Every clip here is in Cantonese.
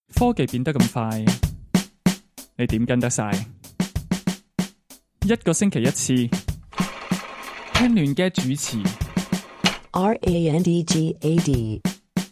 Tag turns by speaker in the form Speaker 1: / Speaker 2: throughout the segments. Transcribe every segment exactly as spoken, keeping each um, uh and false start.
Speaker 1: 科技變得咁快，你點跟得晒？一個星期一次，聽亂嘅主持。
Speaker 2: R A N D G A D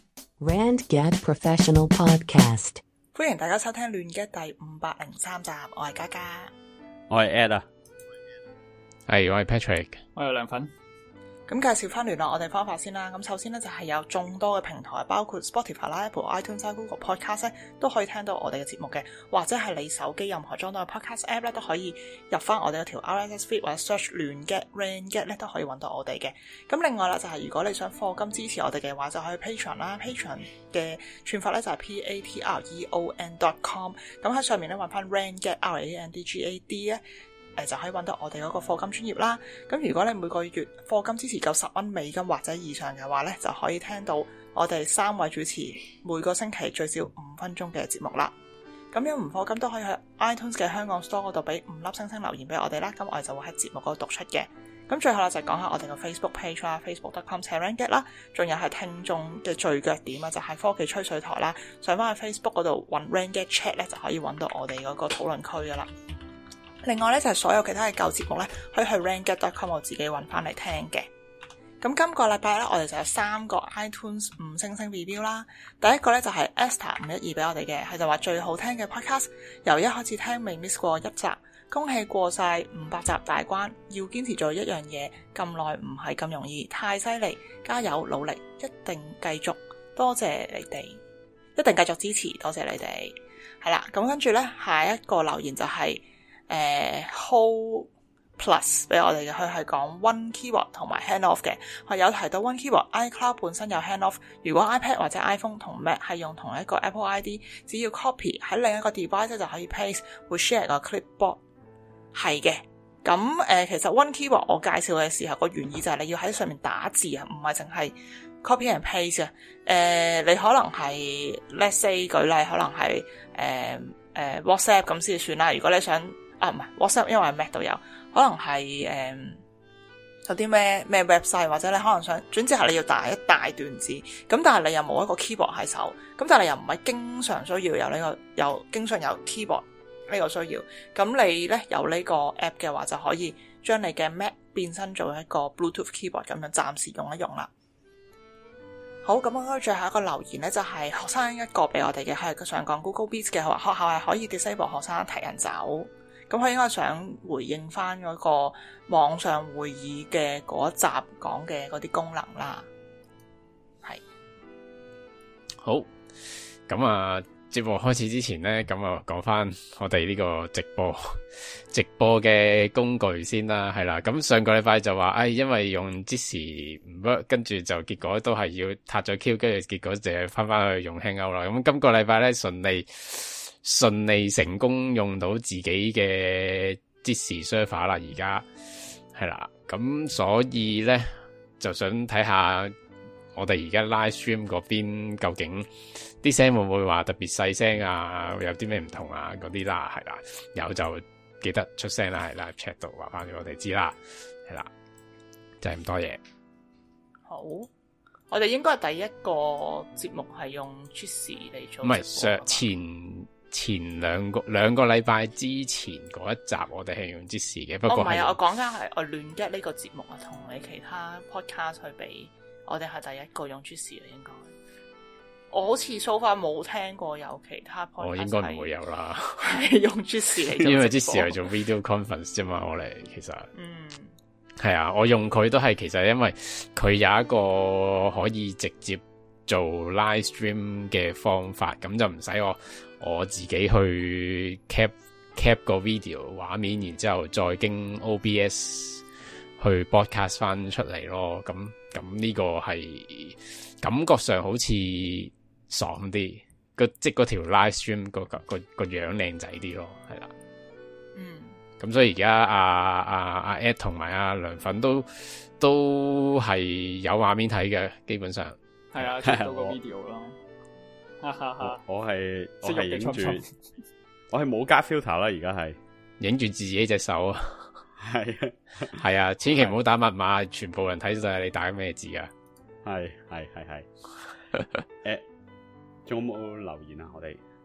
Speaker 2: Rand Gad Professional Podcast。
Speaker 3: 歡迎大家收聽亂嘅第五百零三集，我係嘉嘉，
Speaker 4: 我係 Ed 啊，
Speaker 5: 係我係 Patrick，
Speaker 1: 我有涼粉。
Speaker 3: 咁介紹翻聯絡我哋方法先啦。咁首先呢，就係有眾多嘅平台，包括 Spotify 啦、Apple iTunes、Google Podcast 咧，都可以聽到我哋嘅節目嘅，或者係你手機任何裝到嘅 Podcast App 咧，都可以入翻我哋嗰條 R S S feed 或者 search 亂嘅 Rand Gad 咧，都可以揾到我哋嘅。咁另外啦，就係如果你想課金支持我哋嘅話，就可以 Patreon 啦。Patreon 嘅串法咧就係 P A T R E O N dot com。咁喺上面咧揾翻 Rand Gad R A N D G A D 咧。誒就可以揾到我哋嗰個課金專頁啦。咁如果你每個月課金支持夠十蚊美金或者以上嘅話呢，就可以聽到我哋三位主持每個星期最少五分鐘嘅節目啦。咁樣唔課金都可以喺 iTunes 嘅香港 Store 嗰度俾五粒星星留言俾我哋啦。咁我哋就會喺節目嗰度讀出嘅。咁最後啦，就講下我哋個 Facebook page 啦 ，facebook dot com slash rand gad啦。仲有係聽眾嘅聚腳點啊，就係、是、科技吹水台啦。上翻去 Facebook 嗰度揾 Rand Gad Chat 咧，就可以揾到我哋嗰個討論區噶啦。另外咧就係、是、所有其他嘅舊節目咧，可以去 rand gad dot com 我自己揾翻嚟聽嘅。咁今個禮拜咧，我哋就有三個 iTunes 五星星 review 啦。第一個咧就係 Esther 五一二俾我哋嘅，係就話最好聽嘅 podcast，由一開始聽未 miss 過一集，恭喜過晒五百集大關，要堅持做一樣嘢咁耐唔係咁容易，太犀利，加油努力，一定繼續，多謝你哋，一定繼續支持，多謝你哋。係啦，咁跟住咧下一個留言就係、是。誒、uh, Hold Plus 俾我哋嘅，佢係講 One Keyboard 同埋 Hand Off 嘅。佢有提到 One Keyboard iCloud 本身有 Hand Off， 如果 iPad 或者 iPhone 同 Mac 係用同一個 Apple I D， 只要 copy 喺另一個 device 就可以 paste， 會 share 個 clipboard。係嘅，咁誒、呃、其實 One Keyboard 我介紹嘅時候個原意就係你要喺上面打字啊，唔係淨係 copy and paste 啊。誒、呃，你可能係 let's say 舉例，可能係誒誒 WhatsApp 咁先算啦。如果你想啊，唔係 WhatsApp， 因為 Mac 都有，可能係誒、嗯、有啲咩咩 website， 或者你可能想，總之係你要打一大段字，咁但係你又冇一個 keyboard 喺手，咁但係你又唔係經常需要有呢、這個，有經常有 keyboard 呢個需要，咁你咧有呢個 app 嘅話，就可以將你嘅 Mac 變身做一個 Bluetooth keyboard 咁樣，暫時用一用啦。好，咁我最後一個留言咧，就係、是、學生一個俾我哋嘅，係上講 Google Meet 嘅，話學校係可以 disable 學生提人走。咁佢應該想回應翻嗰個網上會議嘅嗰一集講嘅嗰啲功能啦。係
Speaker 5: 好，咁啊節目開始之前咧，咁啊講翻我哋呢個直播直播嘅工具先啦，係啦。咁上個禮拜就話，哎，因為用 Jitsi 唔 work，跟住就結果都係要撻咗 Q， 跟住結果就係翻翻去用 Hangout 啦。咁今個禮拜咧順利。順利成功用到自己嘅 Jitsi server 啦，而家係啦，咁所以咧就想睇下我哋而家 live stream 嗰邊究竟啲聲會唔會話特別細聲啊，有啲咩唔同啊嗰啲啦，係啦，有就記得出聲啦，係啦 chat 度話翻俾我哋知啦，係啦，就係咁多嘢。
Speaker 3: 好，我哋應該係第一個節目係用 Jitsi 嚟做，
Speaker 5: 唔係上前。前兩個兩個禮拜之前嗰一集我哋係用 Jitsi 嘅，不過唔係啊，
Speaker 3: 我講緊係我亂 get 呢個節目啊，同你其他 podcast 去比，我哋係第一個用 Jitsi 啊，應該。我好似 so far 冇聽過有其他 podcast，
Speaker 5: 我應該唔會有啦，
Speaker 3: 係用 Jitsi 嚟做，
Speaker 5: 因為 Jitsi 係做 video conference 啫嘛，我哋其實，
Speaker 3: 嗯，
Speaker 5: 係啊，我用佢都係其實因為佢有一個可以直接做 live stream 嘅方法，咁就唔使我。我自己去 cap cap 個 video 畫面，然之後再經 O B S 去 broadcast 翻出嚟咯。咁咁呢個係感覺上好似爽啲，個即嗰條 live stream 個個個個樣靚仔啲咯，係啦。
Speaker 3: 嗯。咁
Speaker 5: 所以而家阿阿阿 Ed 同埋阿涼粉都都係有畫面睇嘅，基本上
Speaker 1: 係啊，睇到個 video 咯。
Speaker 4: 我我係我係影住，我係冇加 filter 啦，而家係
Speaker 5: 影住自己隻手啊，
Speaker 4: 係啊
Speaker 5: 係啊，千祈唔好打密碼，全部人睇晒你打咩字啊，
Speaker 4: 係係係係，誒，仲有冇留言啊？我哋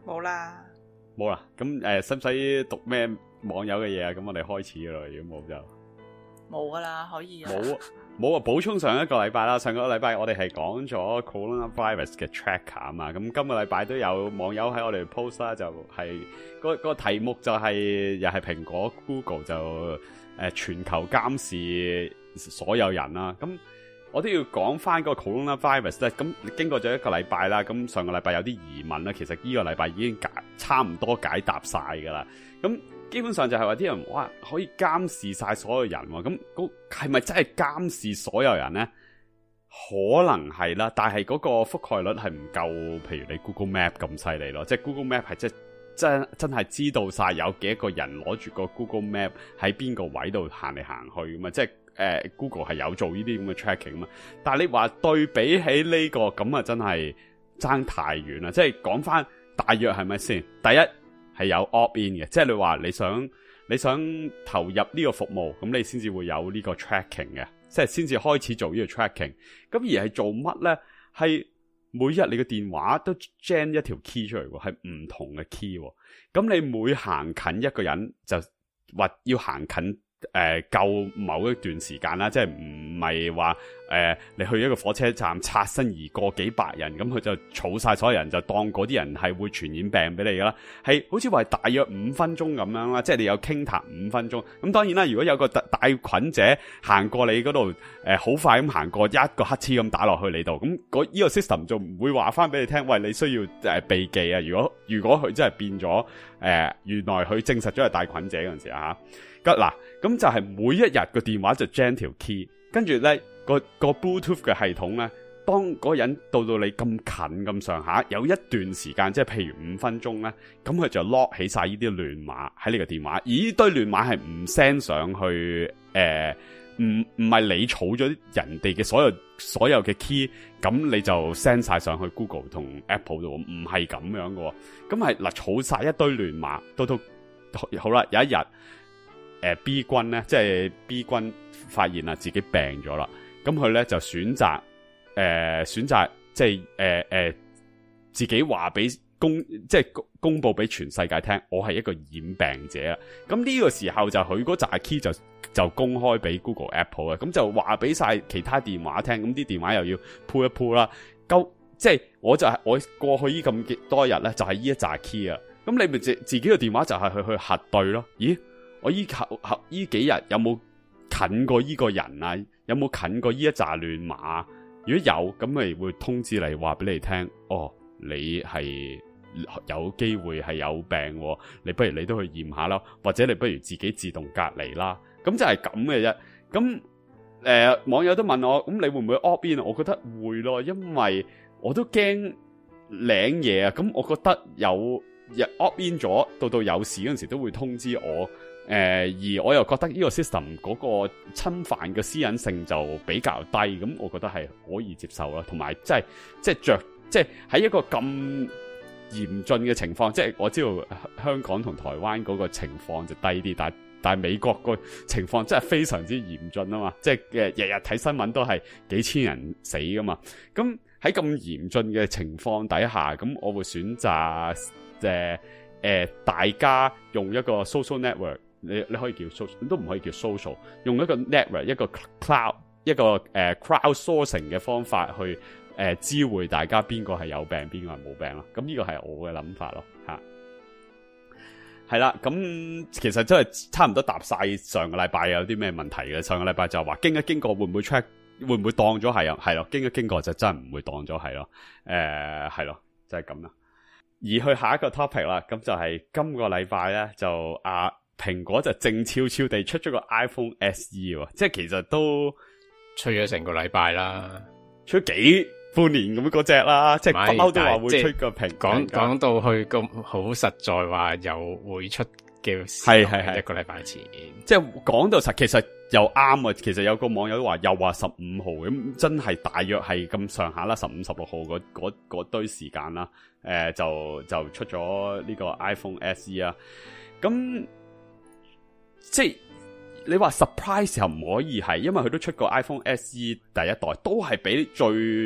Speaker 3: 冇啦，
Speaker 4: 冇啦。咁誒，使唔使讀咩網友嘅嘢啊？咁我哋開始噶啦，如果冇就
Speaker 3: 冇噶啦，可以啊。
Speaker 4: 冇冇啊！補充上一個禮拜啦，上個禮拜我哋係講咗 coronavirus 嘅 tracker 啊嘛，咁今個禮拜都有網友喺我哋 post 啦，就係、是、個個題目就係、是、又係蘋果 Google 就誒、呃、全球監視所有人啦，咁我都要講翻個 coronavirus 咧，咁經過咗一個禮拜啦，咁上個禮拜有啲疑問啦，其實呢個禮拜已經解差唔多解答晒噶啦，咁。基本上就係話啲人哇可以監視晒所有人喎，咁嗰係咪真係監視所有人呢？可能係啦，但係嗰個覆蓋率係唔夠，譬如你 Google Map 咁犀利咯，即係 Google Map 係即係真真係知道晒有幾多個人攞住個 Google Map 喺邊個位度行嚟行去噶嘛，即係誒、呃、Google 係有做呢啲咁嘅 tracking 嘛，但係你話對比起呢個咁啊，真係爭太遠啦，即係講翻大約係咪先？第一。係有 opt-in 嘅，即係你話你想你想投入呢個服務，咁你先至會有呢個 tracking 嘅，即係先至開始做呢個 tracking。咁而係做乜咧？係每日你嘅電話都 gen 一條 key 出嚟喎，係唔同嘅 key。咁你每行近一個人就或要行近誒夠某一段時間啦，即係唔係話誒你去一個火車站擦身而過幾百人，咁佢就儲晒所有人，就當嗰啲人係會傳染病俾你噶啦，係好似話大約五分鐘咁樣啦，即係你有傾談五分鐘。咁當然啦，如果有個帶菌者行過你嗰度，誒、呃、好快咁行過一個黑黐咁打落去你度，咁嗰呢個 system 就唔會話翻俾你聽，喂，你需要誒、呃、避忌啊！如果如果佢真係變咗誒、呃，原來佢證實咗係帶菌者嗰陣時啊。嗱，咁就係每一日個電話就 gen 條 key， 跟住咧個個 Bluetooth 嘅系統咧，當嗰個人到到你咁近咁上下，有一段時間，即係譬如五分鐘咧，咁佢就 lock 起晒呢啲亂碼喺你個電話，而呢堆亂碼係唔 send 上去，誒，唔唔係你儲咗人哋嘅所有所有嘅 key， 咁你就 send 晒上去 Google 同 Apple 度，唔係咁樣嘅，咁係嗱儲晒一堆亂碼，到到好啦，有一日。誒、呃、B 君咧，即係 B 君發現啦自己病咗啦，咁佢咧就選擇誒、呃、選擇即係誒誒自己話俾公即係公佈俾全世界聽，我係一個染病者啦。咁呢個時候就佢嗰扎 key 就就公開俾 Google Apple 啊，咁就話俾晒其他電話聽，咁啲電話又要 pull 一 pull 啦。夠即係我就係、是、我過去呢咁多日咧，就係呢一扎 key 啊。咁你咪自自己個電話就係去去核對咯。咦？我依後後依幾日有冇近過依個人啊？有冇近過依一紮亂碼？如果有，咁咪會通知你話俾你聽。哦，你係有機會係有病喎，你不如你都去驗下啦，或者你不如自己自動隔離啦。咁就係咁嘅啫。咁誒、呃，網友都問我，咁你會唔會 opt-in？我覺得會咯，因為我都驚領嘢啊。咁我覺得有 opt-in 咗，到到有事嗰陣時都會通知我。誒、呃，而我又覺得呢個 system 嗰個侵犯嘅私隱性就比較低，咁我覺得係可以接受啦。同埋即係即係着，即係喺一個咁嚴峻嘅情況，即係我知道香港同台灣嗰個情況就低啲，但係但係美國個情況真係非常之嚴峻啊嘛！即係誒日日睇新聞都係幾千人死噶嘛。咁喺咁嚴峻嘅情況底下，咁我會選擇誒誒大家用一個 social network。你你可以叫 social， 都唔可以叫 social， 用一個 network， 一個 cloud， 一個誒、uh, crowdsourcing 嘅方法去誒、uh, 知會大家邊個係有病，邊個係冇病咯。咁呢個係我嘅諗法咯，吓係啦。咁其實真係差唔多答晒上個禮拜有啲咩問題嘅。上個禮拜就話經一經過會唔會 check， 會唔會當咗係啊？係咯，經一經過就真係唔會當咗係咯。誒係咯，就係咁啦。而去下一個 topic 啦，咁就係今個禮拜咧就啊。蘋果就靜悄悄地出咗個 iPhone S E 喎，即係其實都
Speaker 5: 吹咗成個禮拜啦，
Speaker 4: 吹幾半年咁嗰隻啦，即係不嬲都話會出個蘋果。
Speaker 5: 講講到去咁好實在話又會出嘅，係係係一個禮拜前，
Speaker 4: 即係講到實，其實又啱啊。其實有個網友都話又話十五號咁，真係大約係咁上下啦，十五十六號嗰嗰嗰堆時間啦，誒、呃、就就出咗呢個 iPhone S E 啊，咁。即係你話 surprise 又唔可以係，因為佢都出過 iPhone S E 第一代，都係比最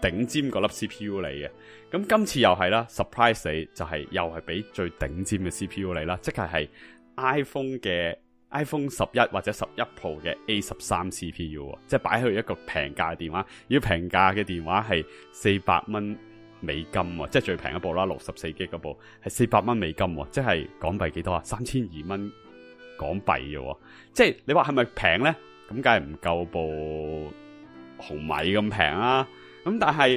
Speaker 4: 頂尖嗰粒 C P U 嚟嘅。咁今次又係啦 ，surprise 你就係、是、又係俾最頂尖嘅 C P U 嚟啦，即係係 iPhone 嘅 iPhone 十一或者十一 Pro 嘅 A 十三 C P U， 即係擺去一個平價嘅電話。如果平價嘅電話係四百蚊美金喎，即係最平一部啦，六十四 G 嗰部係四百蚊美金喎，即係港幣幾多啊？三千二蚊港幣嘅，即係你話係咪平咧？咁梗係唔夠部紅米咁平啦。咁但係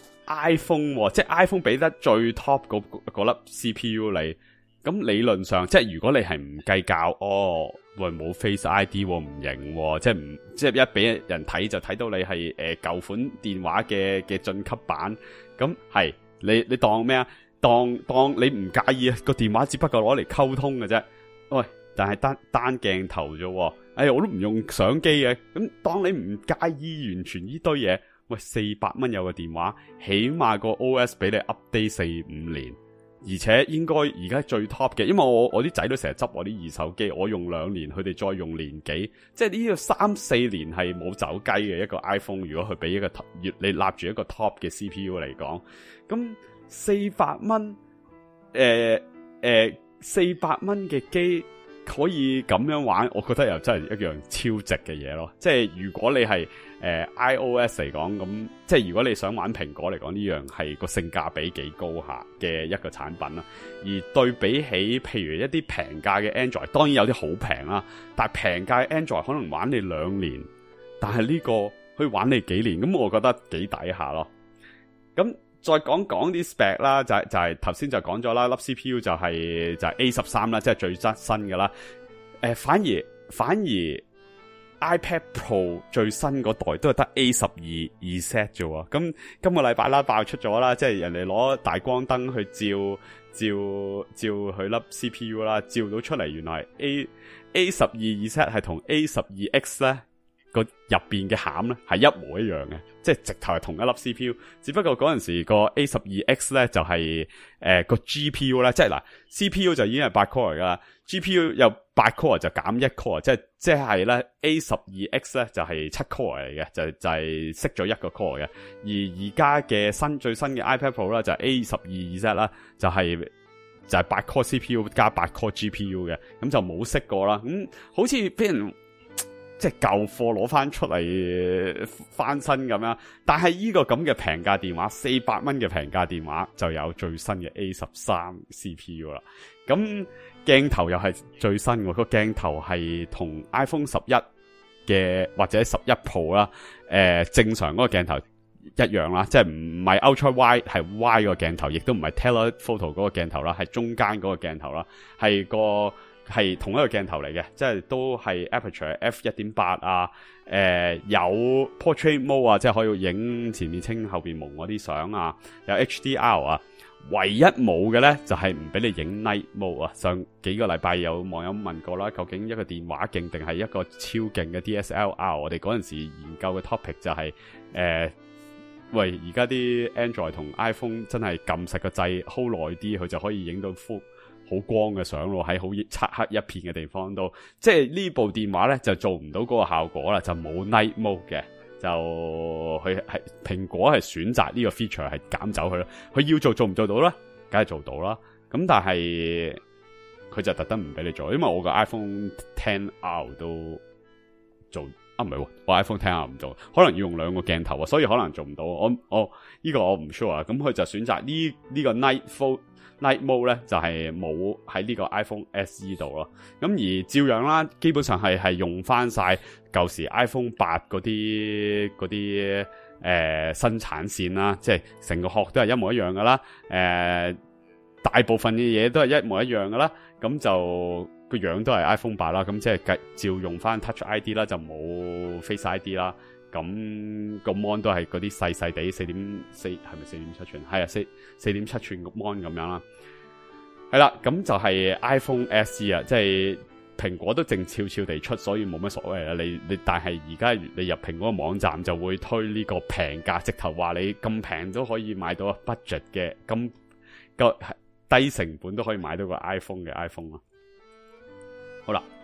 Speaker 4: iPhone 即係 iPhone 俾得最 top 嗰嗰粒 C P U 你，咁理論上即係如果你係唔計較哦，喂冇 Face I D 唔型，即係唔即係一俾人睇就睇到你係誒舊款電話嘅嘅晉級版，咁係你你當咩啊？當當你唔介意個電話只不過攞嚟溝通嘅啫，喂，但係單單鏡頭啫，哎我都唔用相機嘅，咁當你唔介意完全呢堆嘢，喂四百蚊有個電話，起碼個 O S 俾你 update 四五年。而且應該而家最 top 嘅，因為我我啲仔都成日執我啲二手機，我用兩年，佢哋再用年幾，即係呢個三四年係冇走雞嘅一個 iPhone。如果佢俾一個越你立住一個 top 嘅 C P U 嚟講，咁四百蚊，誒誒四百蚊嘅機可以咁樣玩，我覺得又真係一樣超值嘅嘢咯。即係如果你係誒、呃、iOS 嚟講，咁即係如果你想玩蘋果嚟講，呢樣係個性價比幾高下嘅一個產品啦。而對比起譬如一啲平價嘅 Android， 當然有啲好平啦，但係平價嘅 Android 可能玩你兩年，但係呢個可以玩你幾年，咁我覺得幾抵下咯。咁再講講啲 spec 啦，就係就係頭先就講咗啦，粒 C P U 就係就係 A 十三啦，即係最新嘅啦。誒，反而反而 iPad Pro 最新嗰代都係得 A 十二 Z 啫喎。咁今個禮拜啦爆出咗啦，即係人哋攞大光燈去照照照佢粒 C P U 啦，照到出嚟原來 A A 十二 Z 係同 A 十二 X 咧個入邊嘅餡咧係一模一樣嘅，即係直頭係同一粒 C P U， 只不過嗰陣時個 A 十二 X 咧就係誒個 G P U 咧，即係嗱 C P U 就已經係八 core 嚟噶啦 ，G P U 有八 core 就減一 core， 即係即係咧 A 十二 X 咧就係七 core 嚟嘅，就就係熄咗一個 core 嘅。而而家嘅新最新嘅 iPad Pro 咧就係 A 十二 Z 啦，就係就係八 core C P U 加八 core G P U 嘅，咁就冇熄過啦。咁、嗯、好似俾人即係舊貨攞翻出嚟翻新咁樣，但係呢個咁嘅平價電話，四百蚊嘅平價電話就有最新嘅 A 十三 C P U 啦。咁鏡頭又係最新喎，個鏡頭係同 iPhone 十一嘅或者十一 Pro 啦，誒、呃、正常嗰個鏡頭一樣啦，即係唔係 Ultra Wide 係 Wide 個鏡頭，亦都唔係 Telephoto 嗰個鏡頭啦，係中間嗰個鏡頭啦，係個。係同一個鏡頭嚟嘅，即係都係 Aperture F 一點八 啊，誒、呃、有 Portrait Mode 啊，即係可以影前面清後邊蒙嗰啲相啊，有 H D R 啊，唯一冇嘅咧就係唔俾你影 Night Mode 啊。上幾個禮拜有網友問過啦，究竟一個電話勁定係一個超勁嘅 D S L R？ 我哋嗰陣時研究嘅 topic 就係、是、誒、呃，喂而家啲 Android 同 iPhone 真係撳實個掣 hold 耐啲，佢就可以影到 full。好光嘅相咯，喺好漆黑一片嘅地方都，即係呢部電話咧就做唔到嗰個效果啦，就冇 Night Mode 嘅，就佢係蘋果係選擇呢個 feature 係減走佢咯。佢要做做唔做到咧？梗係做到啦。咁但係佢就特登唔俾你做，因為我個 iPhone X R 都做啊，唔係我 iPhone X R 唔做，可能要用兩個鏡頭啊，所以可能做唔到。我我呢、這個我唔 sure 啊。咁佢就選擇呢呢個 Night Mode。Night Mode 咧就係冇喺呢個 iPhone S E 度咯，咁而照樣啦，基本上係係用翻晒舊時 iPhone 八嗰啲嗰啲誒生產線啦，即係成個殼都係一模一樣噶啦，誒、呃、大部分嘅嘢都係一模一樣噶啦，咁就個樣都係 iPhone 八啦，咁即係繼照用翻 Touch I D 啦，就冇 Face I D 啦。咁個 mon 都係嗰啲細細地四點四，係咪四點七寸？係啊，四四點七寸個 mon 咁樣啦。係啦，咁就係 iPhone S E 啊，即係蘋果都靜悄悄地出，所以冇乜所謂啦。你你但係而家你入蘋果個網站就會推呢個平價，直頭話你咁平都可以買到 budget 嘅，咁個低成本都可以買到個 iPhone 嘅 iPhone 啦。好啦。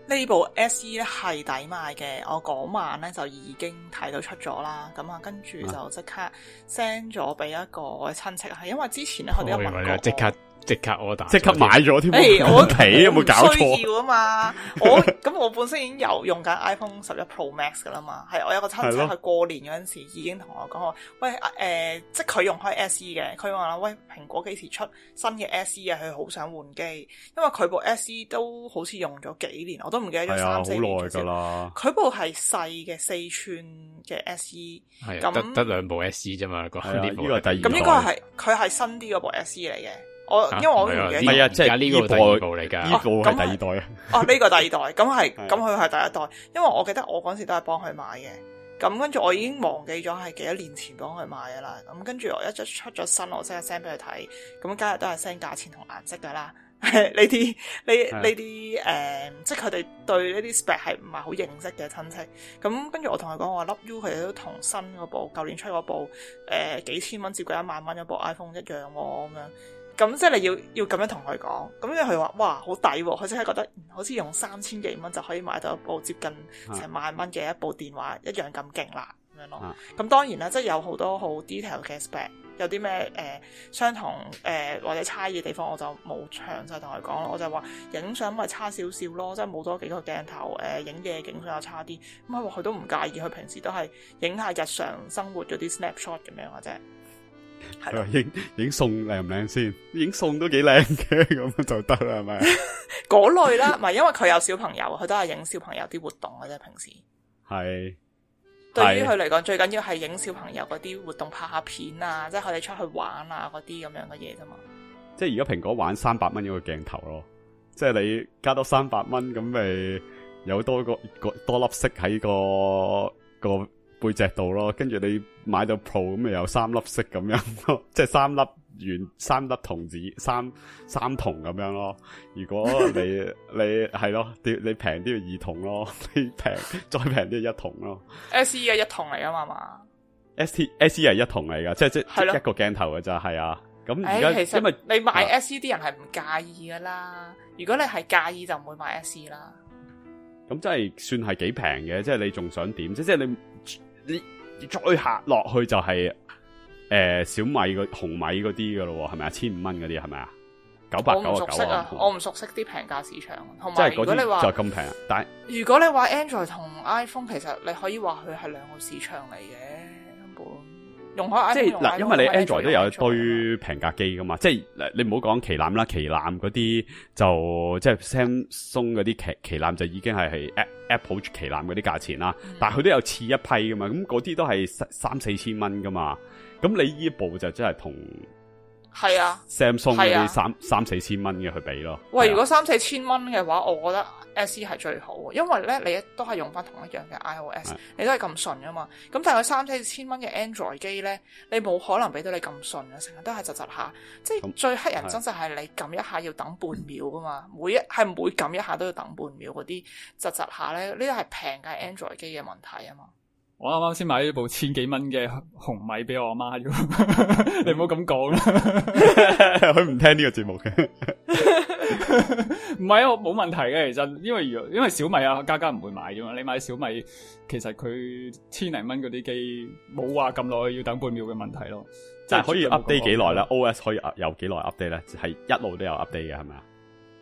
Speaker 3: 呢部 S E 咧係抵買嘅，我嗰晚咧就已經睇到出咗啦，咁啊跟住就即刻 send 咗俾一個我嘅親戚，係因為之前咧佢哋有問過我
Speaker 5: 即刻即刻 order，
Speaker 4: 即刻買咗添。
Speaker 3: 誒，我
Speaker 4: 皮有冇搞錯？
Speaker 3: 需要啊嘛，我咁我本身已經有用緊 iPhone 十一 Pro Max 噶啦嘛，係我有個親戚係過年嗰陣時已經同我講話，喂誒、呃，即係佢用開 S E 嘅，佢話啦，喂蘋果幾時出新嘅 S E 啊？佢好想換機，因為佢部 S E 都好似用咗幾年，我都唔記得咗三四年。
Speaker 4: 好耐噶啦。
Speaker 3: 佢部係細嘅四寸嘅 S E，
Speaker 5: 係得得兩部 S E 啫嘛，個呢部
Speaker 4: 係第二。
Speaker 3: 咁應該係佢係新啲嗰部 S E 嚟嘅。我因為我唔記得，
Speaker 4: 唔係啊，即係
Speaker 5: 呢個第二部嚟㗎，
Speaker 4: 呢部係第二代啊。
Speaker 3: 哦，呢個第二代，咁係，咁佢係第一代。因為我記得我嗰時都係幫佢買嘅，咁跟住我已經忘記咗係幾多年前幫佢買㗎啦。咁跟住我一出出咗新，我即刻 send 俾佢睇，咁今日都係 send 價錢同顏色㗎啦。呢啲呢呢啲誒，即係佢哋對呢啲 spec 係唔係好認識嘅親戚。咁跟住我同佢講，我話 Love U 佢哋都同新嗰部舊年出嗰部誒、呃、幾千蚊接近一萬蚊嗰部 iPhone 一樣喎、哦，咁樣。咁即係你要要咁樣同佢講，咁因為佢話哇好抵喎，佢即係覺得好似用三千幾蚊就可以買到一部接近成萬蚊嘅一部電話一樣咁勁啦咁樣咯。咁、啊、當然啦，即係有好多好 detail 嘅 spec， 有啲咩誒相同誒、呃、或者差異嘅地方，我就冇詳細同佢講咯。我就話影相咪差少少咯，即係冇多幾個鏡頭誒影夜景相又差啲。咁佢話佢都唔介意，佢平時都係影下日常生活嗰啲 snapshot 咁樣嘅啫。係咯，
Speaker 4: 影影送靚唔靚先？影送都幾靚嘅，咁就得啦，係咪？
Speaker 3: 嗰類啦，唔係因為佢有小朋友，佢都係影小朋友啲活動嘅啫。平時係對於佢嚟講，最緊要係影小朋友嗰啲活動，拍下片啊，即係佢哋出去玩啊嗰啲咁樣嘅嘢啫嘛。即係而家蘋果玩三百蚊一個鏡頭咯，即係你加多三百蚊，咁咪有多個個多粒色喺個個背脊度咯，跟住你買到 Pro 咁咪有三粒色咁樣咯，即係三粒圓三粒銅子三三銅咁樣咯。如果你你係咯，你你平啲要二銅咯，你平再平啲要一銅咯。S E 係一銅嚟啊嘛嘛 ，S T S E 係一銅嚟噶，即係即係一個鏡頭嘅咋，係啊。咁而家因為你買 S E 啲人係唔介意噶啦，如果你係介意就唔會買 S E 啦。咁真係算係幾平嘅，即係你仲想點？即即係你。你再下落去就係、是、誒、呃、小米個紅米嗰啲噶咯，係咪啊？千五蚊嗰啲係咪啊？九百九十九啊！我唔熟悉啲平價市場，同埋如果你話就咁平，但係如果你話 Android 同 iPhone， 其實你可以話佢係兩個市場嚟嘅，根本用開 iPhone 即係嗱，因為你 Android 都有一堆平價機噶嘛，即係你唔好講旗艦啦，旗艦嗰啲就即係 Samsung 嗰啲旗旗艦就已經係係 Apple 旗艦嗰啲價錢啦，嗯、但係佢都有次一批噶嘛，咁嗰啲都係三四千蚊噶嘛，咁你呢部就真係同係啊 Samsung 嗰啲三三四千蚊嘅去比咯。喂，如果三四千蚊嘅話，我覺得 S E 係最好，因為咧你都係用翻同一樣嘅 iOS，你都係咁順噶嘛。咁但係佢三四千蚊嘅 Android 機咧，你冇可能俾到你咁順啊，成日都係窒窒下，即係最乞人憎就係你撳一下要等半秒噶嘛，每一係每撳一下都要等半秒嗰啲窒窒下咧，呢啲係平價 Android 機嘅問題啊嘛。我啱啱先買咗部千幾蚊嘅紅米俾我阿媽啫，你唔好咁講啦。佢唔聽呢個節目嘅，唔係啊，我冇問題嘅。其實因為因為小米啊，家家唔會買啫嘛。你買小米，其實佢千零蚊嗰啲機冇話咁耐要等半秒嘅問題咯。即係可以 update 幾耐咧 ？O S 可以有幾耐 update 咧？係一路都有 update 嘅，係咪啊？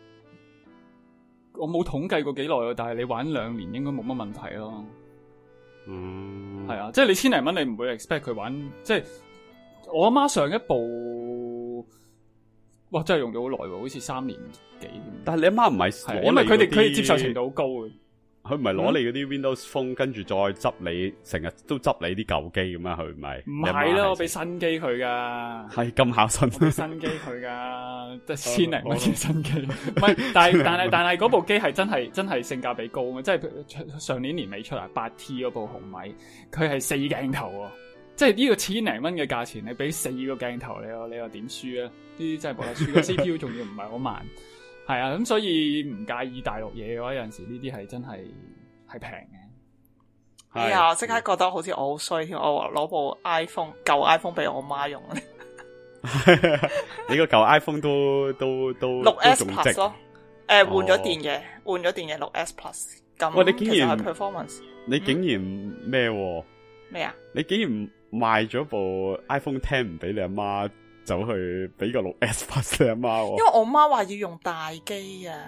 Speaker 3: 我冇統計過幾耐，但係你玩兩年應該冇乜問題咯。嗯，係啊，即係你千零蚊，你唔會 expect 佢玩。即係我阿媽上一部，哇，真係用咗好耐喎，好似三年幾。但係你阿媽唔係，因為佢哋佢哋接受程度好高嘅。佢唔係攞你嗰啲 Windows Phone，、嗯、跟住再執你，成日都執你啲舊機咁樣，佢唔係。唔係咯，我俾新機佢噶。係咁孝順，俾新機佢噶，即係千零蚊嘅新機。唔係，但係但係但係嗰部機係真係真係性價比高嘅，即係上年年尾出嚟八 T 嗰部紅米，佢係四鏡頭喎，即係呢個千零蚊嘅價錢，你俾四個鏡頭，你話你話點輸啊？呢啲真係冇得輸，個 C P U 仲要唔係好慢。係啊，咁所以唔介意大陸嘢嘅話，有陣時呢啲係真係係平嘅。哎呀，我即刻覺得好似我好衰添，我攞部 iPhone 舊 iPhone 俾我媽用咧。你個舊 iPhone 都都都六 S Plus 咯， 誒換咗電嘅，換咗電嘅六 S Plus。咁
Speaker 4: 喂，你竟然
Speaker 3: 其實係 performance，
Speaker 4: 你竟然咩？
Speaker 3: 咩啊？
Speaker 4: 你竟然賣咗部 iPhone X 唔俾你阿媽，走去俾個六 S Plus 你阿媽？
Speaker 3: 因為我媽話要用大機啊。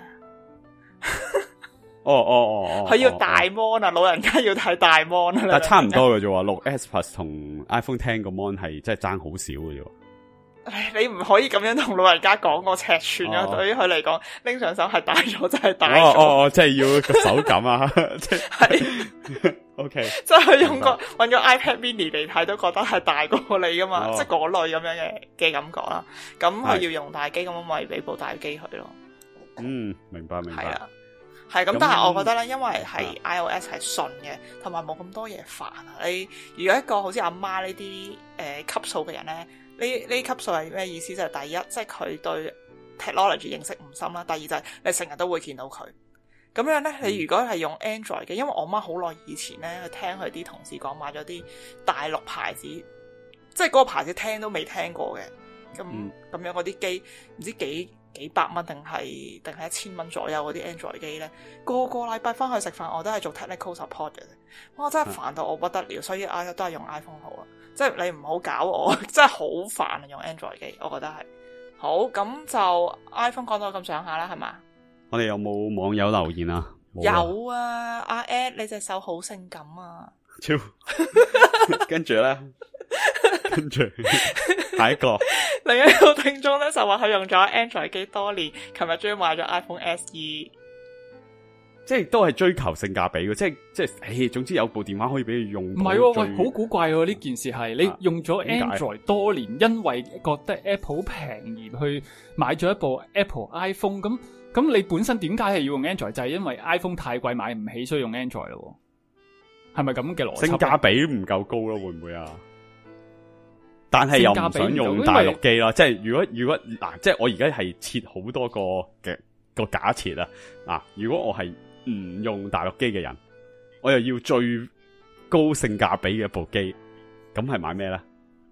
Speaker 4: 哦哦哦哦，
Speaker 3: 佢要大 mon 啊，老人家要睇大 mon 啊。
Speaker 4: 但係差唔多嘅啫喎，六 S Plus 同 iPhone X 個 mon 係真係爭好少嘅啫。
Speaker 3: 唉，你唔可以咁樣同老人家講個尺寸啊！
Speaker 4: 哦、
Speaker 3: 對於佢嚟講，拎上手係大咗，真係大咗。
Speaker 4: 哦哦哦，即係要個手感啊！即係 OK，
Speaker 3: 即係佢用個揾個 iPad Mini 嚟睇，都覺得係大過你噶嘛，
Speaker 4: 哦、
Speaker 3: 即係嗰類咁樣嘅嘅感覺啦。咁佢要用大機，咁我咪俾部大機佢咯。
Speaker 4: 嗯，明白明白。
Speaker 3: 係啊，係咁，但係我覺得咧，因為係 iOS 係順嘅，同埋冇咁多嘢煩啊。你如果一個好似阿媽呢啲誒級數嘅人咧。呢呢級數係咩意思？就係第一，即係佢對 technology 認識唔深啦；第二就係你成日都會見到佢。咁樣咧，你如果係用 Android 嘅，因為我媽好耐以前咧，去聽佢啲同事講買咗啲大陸牌子，即係嗰個牌子聽都未聽過嘅。咁咁、嗯、樣嗰啲機，唔知幾幾百蚊定係定係一千蚊左右嗰啲 Android 機咧，個個禮拜翻去食飯，我都係做 technical support 嘅。哇！真係煩到我不得了，所以啊都係用 iPhone 好啦。即係你唔好搞我，真係好煩啊！用 Android 機，我覺得係好。咁就 iPhone 講到咁上下啦，係嘛？
Speaker 4: 我哋有冇網友留言啊？
Speaker 3: 有啊，阿 Ed 你隻手好性感啊！
Speaker 4: 超，跟住咧，跟住下一個，
Speaker 3: 另一個聽眾咧就話佢用咗 Android 機多年，琴日終於買咗 iPhone S E。
Speaker 4: 即係都係追求性價比嘅，即係即係，誒，總之有部電話可以俾你用。唔係
Speaker 1: 喎，喂，好古怪喎！呢件事係你用咗 Android 多年，因為覺得 Apple 平而去買咗一部 Apple iPhone，咁咁你本身點解係要用 Android？就係因為 iPhone 太貴買唔起，所以用 Android 咯。係咪咁嘅邏輯？
Speaker 4: 性價比唔夠高咯，會唔會啊？但係又唔想用大陸機啦，即係如果如果嗱，即係我而家係設好多個嘅個假設啊，嗱，如果我係唔用大陸機嘅人，我又要最高性價比嘅一部機，咁係買咩咧？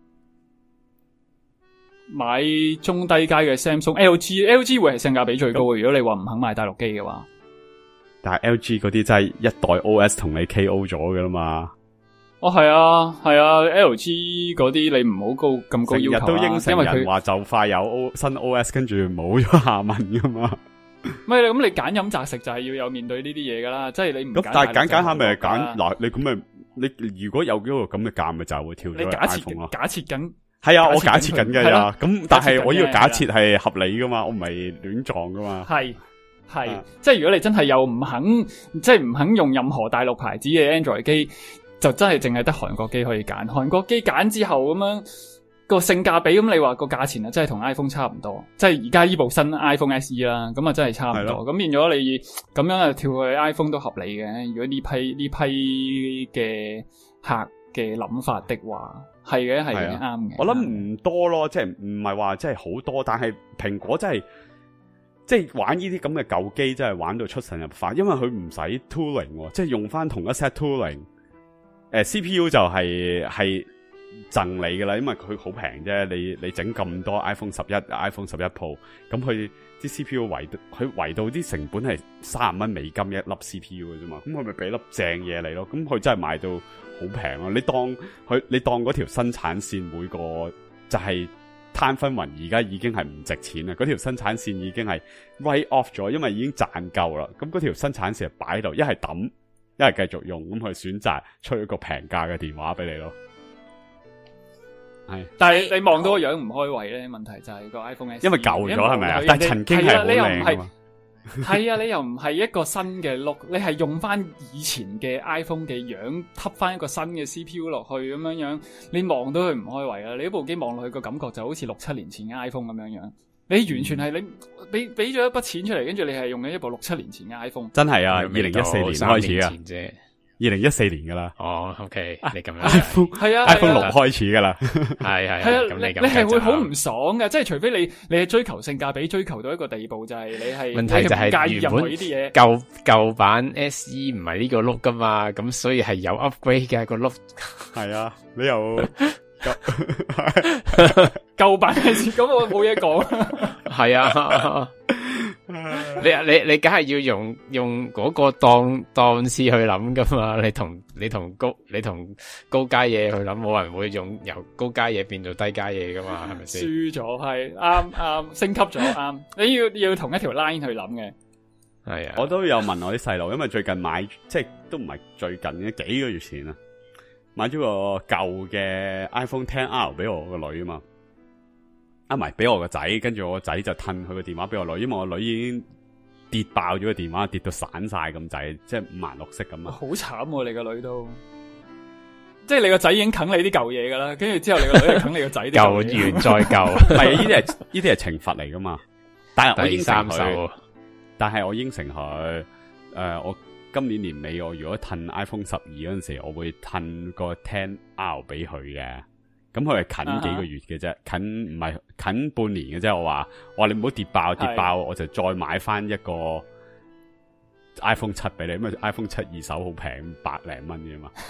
Speaker 1: 買中低階嘅 Samsung、L G、L G 會係性價比最高嘅。如果你話唔肯買大陸機嘅話，
Speaker 4: 但係 L G 嗰啲真係一代 O S 同你 K O 咗㗎啦嘛。
Speaker 1: 哦，係啊，係啊 ，L G 嗰啲你唔好高咁高要求啊，
Speaker 4: 成日都應承
Speaker 1: 因為
Speaker 4: 人話就快有 O 新 O S， 跟住冇咗下文噶嘛。
Speaker 1: 唔係咁，你揀飲擇食就係要有面對呢啲嘢噶啦，即係你唔
Speaker 4: 咁，但係揀揀下咪揀嗱，你咁咪你如果有嗰個咁嘅價，咪就會跳咗去 iPhone 咯。
Speaker 1: 假設緊
Speaker 4: 係啊，我假設緊嘅呀。咁但係我呢個假設係合理噶嘛，我唔係亂撞噶嘛。
Speaker 1: 係係，即係如果你真係又唔肯，即係唔肯用任何大陸牌子嘅 Android 機，就真係淨係得韓國機可以揀。韓國機揀之後咁樣。個性價比咁，你話個價錢啊，真係同 iPhone 差唔多，即係而家呢部新 iPhone S E 啦，咁啊真係差唔多。咁變咗你咁樣啊跳去 iPhone 都合理嘅。如果呢批呢批嘅客嘅諗法的話，係嘅係嘅啱嘅。
Speaker 4: 我諗唔多咯，即係唔係話真係好多，但係蘋果真係即係玩呢啲咁嘅舊機，真係玩到出神入化，因為佢唔使 tooling， 即係用翻同一 set tooling，誒、呃、C P U 就係、係、係。贈你噶啦，因為佢好平啫。你你整咁多 iPhone 十一、iPhone 十一 Pro，咁佢啲 C P U 圍佢圍到啲成本係三十蚊美金一粒 C P U 嘅啫嘛。咁佢咪俾粒正嘢你咯。咁佢真係賣到好平啊！你當佢你當嗰條生產線每個就係攤分勻，而家已經係唔值錢啦。嗰條生產線已經係 write off 咗，因為已經賺夠啦。咁嗰條生產線係擺喺度，一係抌，一係繼續用。咁佢選擇出一個平價嘅電話俾你咯。係，
Speaker 1: 但係你望到個樣唔開胃咧，問題就係個 iPhone S E，
Speaker 4: 因為舊咗係咪啊？但係曾經係好靚噶嘛。
Speaker 1: 係啊，你又唔係一個新嘅 look，你係用翻以前嘅 iPhone 嘅樣，揼翻一個新嘅 C P U 落去咁樣樣，你望到佢唔開胃啦。你呢部機望落去個感覺就好似六七年前嘅 iPhone 咁樣樣，你完全係你俾俾咗一筆錢出嚟，跟住你係用緊一部六七年前嘅 iPhone。
Speaker 4: 真係啊，二零一四年開始啊。二零一四年噶啦，
Speaker 5: 哦 ，OK，你咁樣
Speaker 4: ，iPhone 係啊 ，iPhone 六開始噶啦，
Speaker 5: 係係
Speaker 1: 係啊，
Speaker 5: 咁你咁
Speaker 1: 你係會好唔爽嘅，即係除非你你係追求性價比，追求到一個地步，就係你係
Speaker 5: 問題就係
Speaker 1: 介意任何呢啲嘢。
Speaker 5: 舊舊版 S E 唔係呢個 look 噶嘛，咁所以係有 upgrade 嘅個 look。
Speaker 4: 係啊，你又
Speaker 1: 舊版 S E 咁我冇嘢講。
Speaker 4: 係啊，
Speaker 5: 你你你梗係要用用嗰個檔檔次去諗噶嘛？你同你同高你同高階嘢去諗，冇人會用由高階嘢變做低階嘢噶嘛？係咪先？
Speaker 1: 輸咗係啱啱升級咗啱，你要要同一條 line 去諗嘅。
Speaker 5: 係啊，
Speaker 4: 我都有問我啲細路，因為最近買即係都唔係最近嘅幾個月前啊，買咗個舊嘅 iPhone X R 俾我個女啊嘛。啊，唔係俾我個仔，跟住我個仔就褪佢個電話俾我女，因為我女已經跌爆咗個電話，跌到散晒咁滯，即係五顏六色咁啊！
Speaker 1: 好慘喎，你個女都，即係你個仔已經啃你啲舊嘢噶啦，跟住之後你個女係啃你個仔啲
Speaker 5: 舊完再舊，
Speaker 4: 唔係呢啲係呢啲係懲罰嚟噶嘛？但係我應承
Speaker 5: 第三
Speaker 4: 佢
Speaker 5: 手，
Speaker 4: 但係我應承佢，誒、呃，我今年年尾我如果褪 iPhone 十二嗰陣時，我會褪個 X R 俾佢嘅。咁佢係近幾個月嘅啫，近唔係近半年嘅啫。我話我話你唔好跌爆跌爆，我就再買翻一個 iPhone 七俾你，因為 iPhone 七二手好平，百零蚊嘅嘛。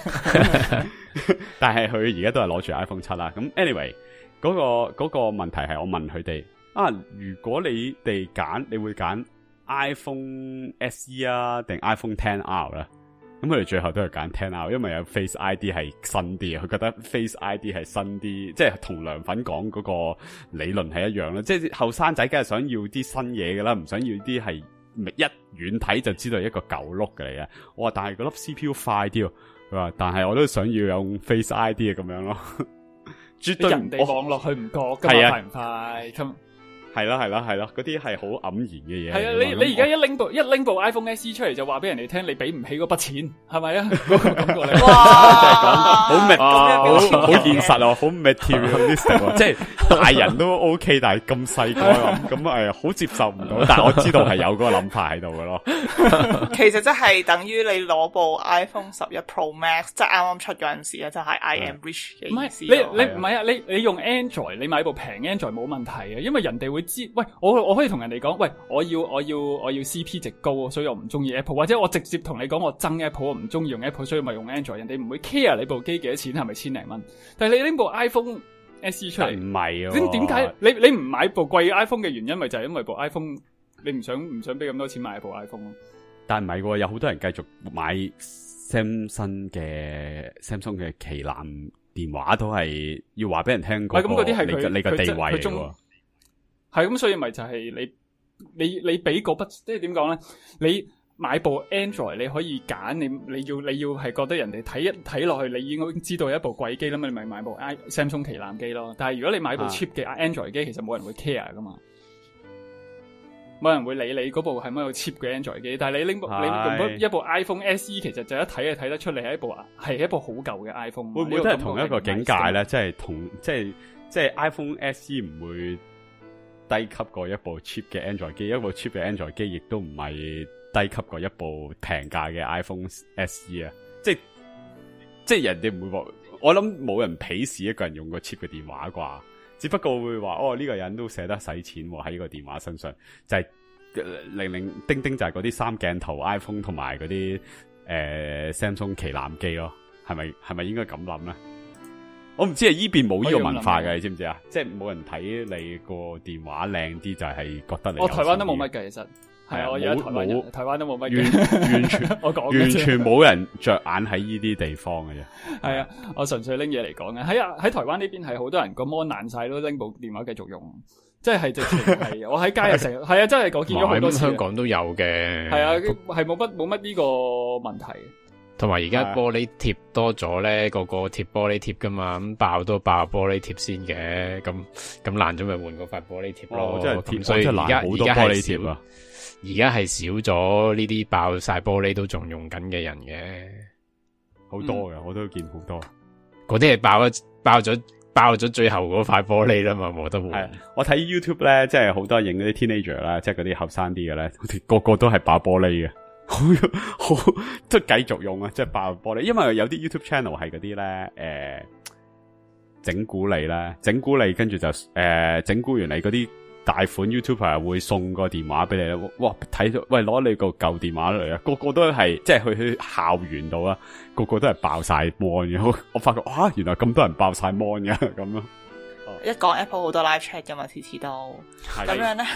Speaker 4: 但係佢而家都係攞住 iPhone 七啦。咁 anyway 嗰個嗰個問題係我問佢哋啊，如果你哋揀，你會揀 iPhone S E 啊定 iPhone X R 咧？咁佢哋最後都係揀 X R，因為有 Face I D 係新啲，佢覺得 Face I D 係新啲，即係同涼粉講嗰個理論係一樣啦。即係後生仔梗係想要啲新嘢噶啦，唔想要啲係一遠睇就知道一個舊碌嘅嚟嘅。我話但係嗰粒 C P U 快啲，佢話但係我都想要用 Face I D 嘅咁樣咯。絕對
Speaker 1: 人哋望落去唔覺噶嘛，
Speaker 4: 啊、
Speaker 1: 快唔快？
Speaker 4: 係啦係啦係啦，嗰啲係好黯然嘅嘢。
Speaker 1: 係啊，你你而家一拎部一拎部 iPhone S E 出嚟就話俾人哋聽，你俾唔起嗰筆錢，係咪啊？嗰個感覺你
Speaker 3: 哇，
Speaker 4: 好好好現實啊，好 materialistic 啊，即係大人都 OK， 但係咁細個諗，咁誒好接受唔到。但係我知道係有嗰個諗法喺度嘅咯。
Speaker 3: 其實即係等於你攞部 iPhone 十一 Pro Max，即係啱啱出嗰陣時咧，就係 I am rich 嘅意思。
Speaker 1: 唔係你你唔係啊，你你用 Android， 你買部平 Android 冇問題啊，因為人哋會知，喂，我我可以同人哋講，喂，我要我要我要 C P 值高，所以我唔中意 Apple， 或者我直接同你講我憎 Apple， 我唔中意用 Apple， 所以咪用 Android， 人哋唔會 care 你部機幾多錢，係咪千零蚊？但係你拎部 iPhone S E 出嚟，
Speaker 4: 唔係啊？
Speaker 1: 點點解你你唔買部貴 iPhone 嘅原因，咪就係因為部 iPhone 你唔想唔想俾咁多錢買部 iPhone 咯？
Speaker 4: 但係唔係喎，有好多人繼續買 Samsung 嘅 Samsung 嘅旗艦電話，都係要話俾人聽過。
Speaker 1: 咁嗰啲係佢
Speaker 4: 你個地位嚟喎。
Speaker 1: 係咁，所以咪就係你你你俾嗰筆，即係點講咧？你買部 Android 你可以揀，你你要你要係覺得人哋睇一睇落去，你已經知道一部貴機啦嘛，你咪買部 Samsung 旗艦機咯。但係如果你買部 cheap 嘅 Android 機，其實冇人會 care 噶嘛，冇人會理你嗰部係咪有 cheap 嘅 Android 機。但係你拎部你用一部 iPhone S E， 其實就一睇就睇得出嚟係一部係一部好舊嘅 iPhone。
Speaker 4: 會唔會都係同一個境界咧？即係同即係即係 iPhone S E 唔會低級過一部 cheap 嘅 Android 機，一部 cheap 嘅 Android 機亦都唔係低級過一部平價嘅 iPhone S E 啊！即係即係人哋唔會話，我諗冇人鄙視一個人用個 cheap 嘅電話啩，只不過會話哦，呢個人都捨得使錢喺呢個電話身上，就係零零丁丁就係嗰啲三鏡頭 iPhone 同埋嗰啲誒 Samsung 旗艦機咯，係咪係咪應該咁諗咧？我唔知啊，依邊冇呢個文化嘅，你知唔知啊？即係冇人睇你個電話靚啲，就係覺得你。
Speaker 1: 我台灣都冇乜嘅，其實係啊，我而家台灣人，台灣都冇乜嘅，
Speaker 4: 完全
Speaker 1: 我講
Speaker 4: 完全冇人着眼喺呢啲地方嘅啫。
Speaker 1: 係啊，我純粹拎嘢嚟講嘅。喺啊喺台灣呢邊係好多人個 mon 爛晒都拎部電話繼續用，即係直情係我喺街又成日係啊，真係我見咗好多次。
Speaker 5: 香港都有嘅，
Speaker 1: 係啊，係冇乜冇乜呢個問題。
Speaker 5: 同埋而家玻璃貼多咗咧，個個貼玻璃貼噶嘛，咁爆都爆玻璃貼先嘅，咁咁爛咗咪換嗰塊玻璃貼咯。
Speaker 4: 即係貼，
Speaker 5: 所以而家
Speaker 4: 好多玻璃貼啊！
Speaker 5: 而家係少咗呢啲爆晒玻璃都仲用緊嘅人嘅，
Speaker 4: 好多嘅，我都見好多。
Speaker 5: 嗰啲係爆咗爆咗爆咗最後嗰塊玻璃啦嘛，冇得換。
Speaker 4: 我睇 YouTube 咧，即係好多影嗰啲 teenager 啦，即係嗰啲後生啲嘅咧，個個都係爆玻璃嘅。好好即係繼續用啊！即係爆玻璃，因為有啲 YouTube channel 係嗰啲咧，誒、呃，整蠱你咧，整蠱你，跟住就誒、呃，整蠱完你嗰啲大款 YouTuber 會送個電話俾你啦。哇！睇到喂，攞你個舊電話嚟啊！個個都係即係去去校園度啊，個個都係爆晒 mon 嘅。我發覺啊，原來咁多人爆晒 mon 嘅咁咯。
Speaker 3: 一講 Apple 好多 live chat 噶嘛，次次都咁樣咧。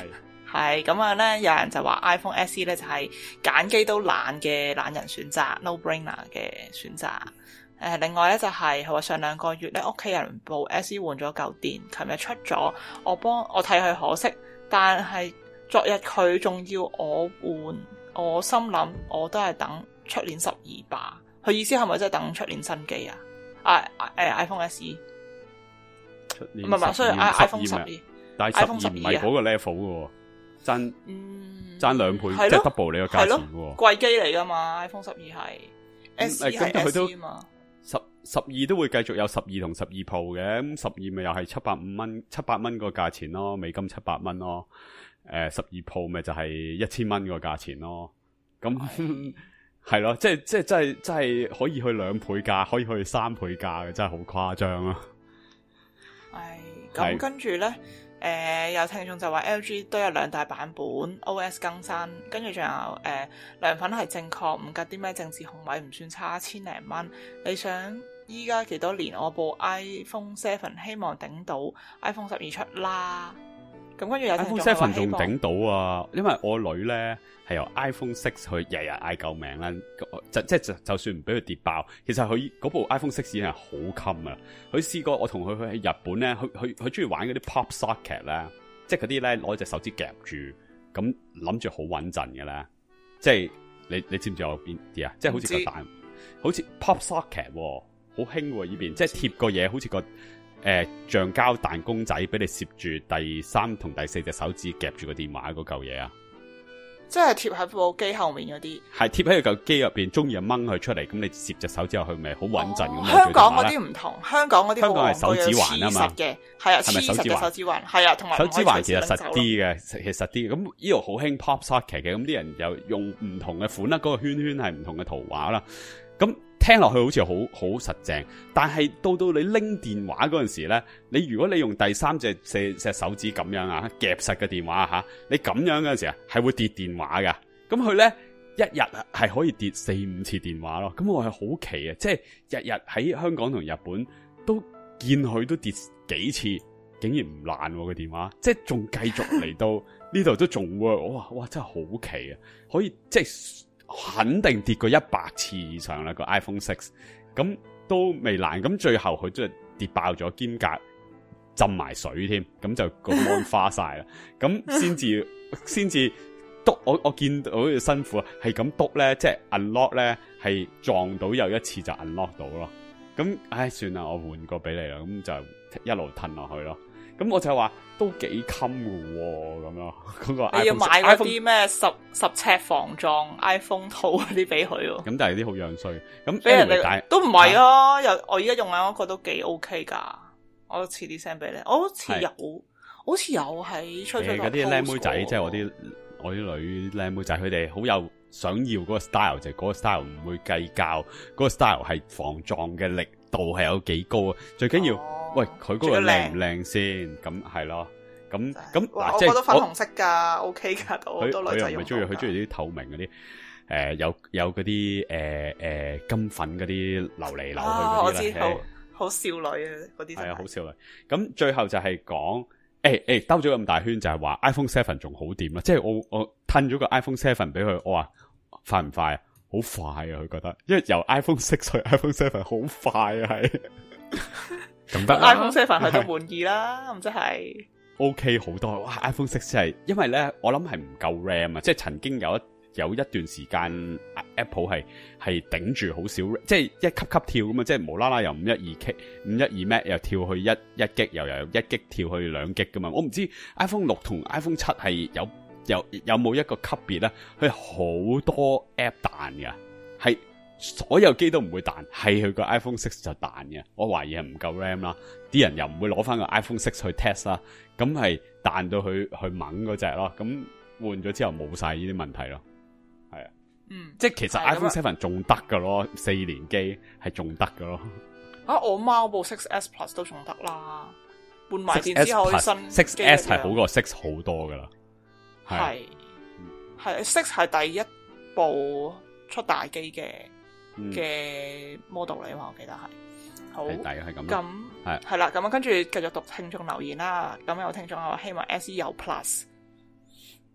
Speaker 3: 係咁樣咧，有人就話 iPhone S E 咧就係揀機都懶嘅懶人選擇 ，no brainer 嘅選擇。誒、呃，另外咧就係佢話上兩個月咧屋企人部 S E 換咗舊電，琴日出咗，我幫我睇佢可惜，但係昨日佢仲要我換，我心諗我都係等出年十二吧。佢意思係咪真係等出年新機啊？啊誒、呃、，iPhone S E 唔係唔係，所以 iPhone 十二，
Speaker 4: 但係十二唔係嗰個 level 嘅，爭爭兩倍，即係 double 你個價錢嘅，
Speaker 3: 貴機嚟噶嘛 ？iPhone 十二係 S E 係 S E 嘛？
Speaker 4: 十十二都會繼續有十二同十二 Pro 嘅，咁十二咪又係七百五蚊，七百蚊個價錢咯，美金七百蚊咯。誒、呃，十二 Pro 咪就係一千蚊個價錢咯。咁係咯，即係即係真係真係可以去兩倍價，可以去三倍價嘅，真係好誇張啊！
Speaker 3: 係咁跟住咧，誒、呃、有聽眾就話 L G 都有兩大版本 O S 更新，跟住仲有誒、呃、良品係正確，唔夾啲咩政治紅位，唔算差，千零蚊。你想依家幾多年？我部 iPhone seven 希望頂到 iPhone 十二出啦。咁跟住有
Speaker 4: iPhone seven 仲頂到啊，因為我女咧係由 iPhone six 去日日嗌救命啦，就即係就就算唔俾佢跌爆，其實佢嗰部 iPhone six 已經係好襟啊！佢試過我同佢去喺日本咧，佢佢佢中意玩嗰啲 pop socket 咧，即係嗰啲咧攞隻手指夾住，咁諗住好穩陣嘅咧，即係你你知唔知有邊啲啊？即係好似個彈，好似 pop socket，好興喎呢邊，即係貼個嘢，好似個。誒、呃，橡膠彈公仔俾你攝住第三同第四隻手指夾住個電話嗰嚿嘢啊！
Speaker 3: 即係貼喺部機後面嗰啲，
Speaker 4: 係貼喺個嚿機入邊，中意就掹佢出嚟，咁你攝隻手指入去咪好穩陣咁。
Speaker 3: 香港嗰啲唔同，香港嗰啲
Speaker 4: 香港係手指環啊嘛，
Speaker 3: 嘅係啊，
Speaker 4: 係咪手指環？
Speaker 3: 手指環係啊，同埋
Speaker 4: 手指環其實實啲嘅，其實實啲嘅。咁呢度好興 pop socket 嘅，咁啲人又用唔同嘅款啦，嗰、嗰個圈圈係唔同嘅圖畫啦，咁。聽落去好似好好實正，但係到到你拎電話嗰陣時咧，你如果你用第三隻隻隻手指咁樣啊夾實嘅電話吓，你咁樣嗰陣時啊係會跌電話噶。咁佢咧一日係可以跌四五次電話咯。咁我係好奇啊，即係日日喺香港同日本都見佢都跌幾次，竟然唔爛個電話，即係仲繼續嚟到呢度都仲 work。哇哇真係好奇啊，可以即係。肯定跌過一百次以上啦，個 iPhone six 咁都未爛，咁最後佢真係跌爆咗，兼隔浸埋水添，咁就個芒花晒啦，咁先至先至篤我我見到好似辛苦啊，係咁篤咧，即係 unlock 咧係撞到有一次就 unlock 到咯，咁唉算啦，我換個俾你啦，咁就一路褪落去咯。咁我就話都幾襟嘅喎，咁樣嗰個 iPhone,
Speaker 3: 你要買嗰啲咩十十尺防撞 iPhone 套嗰啲俾佢喎。咁
Speaker 4: 但係啲好樣衰，咁
Speaker 3: 俾人哋都唔係啊！又、啊、我而家用緊嗰個都幾 OK 噶，我遲啲 send 俾你。我好似有，好似有喺吹吹嗰
Speaker 4: 啲靚妹仔，即係我啲我啲女靚妹仔，佢哋好有想要嗰個 style，就係嗰個 style 唔會計較，嗰、嗰個 style 係防撞嘅力度係有幾高啊！最緊要。哦喂，佢嗰個靚唔靚先？咁係咯，咁咁嗱，即係
Speaker 3: 我覺得粉紅色噶 ，OK 噶，好多女仔用。佢又唔係中意，佢中意啲透明嗰啲，誒、呃，有有嗰啲誒誒金粉嗰啲流嚟流去嗰啲、啊、 我知，好好少女啊，嗰啲
Speaker 4: 係啊，好少女。咁最後就係講，誒誒，兜咗咁大圈就係話 iPhone seven 仲好掂啦，即係我我褪咗個 iPhone seven 俾佢，我話快唔快啊？好快啊！佢覺得，因為由 iPhone six 去 iPhone seven 好快啊，係。咁得
Speaker 3: iPhone seven 佢都滿意啦，咁即係
Speaker 4: OK 好多。哇 iPhone six 係，因為咧我諗係唔夠 RAM 啊，即係曾經有一有一段時間 Apple 係係頂住好少，即係一級級跳咁啊，即係無啦啦由五一二 K 五一二 Mac 又跳去一一 G， 又由一 G 跳去兩 G 噶嘛。我唔知 iPhone 六同 iPhone 七係有有有冇一個級別咧？佢好多 App 彈嘅，係。所有機都唔會彈，係佢個 iPhone six 就彈嘅。我懷疑係唔夠 RAM 啦，啲人又唔會攞翻個 iPhone six 去 test 啦，咁係彈到去去猛嗰隻咯。咁換咗之後冇晒呢啲問題咯，係啊，嗯，即係其實 iPhone seven 仲得噶咯，四年機係仲得噶咯。
Speaker 3: 啊，我貓部 six S Plus 都仲得啦，換埋電之後新
Speaker 4: six S 係好過six好多噶啦，
Speaker 3: 係係 six 係第一部出大機嘅。嘅 model 嚟嘛，我記得係好，
Speaker 4: 大概係咁。
Speaker 3: 咁係係啦，咁跟住繼續讀聽眾留言啦。咁有聽眾話希望 S E 有 Plus，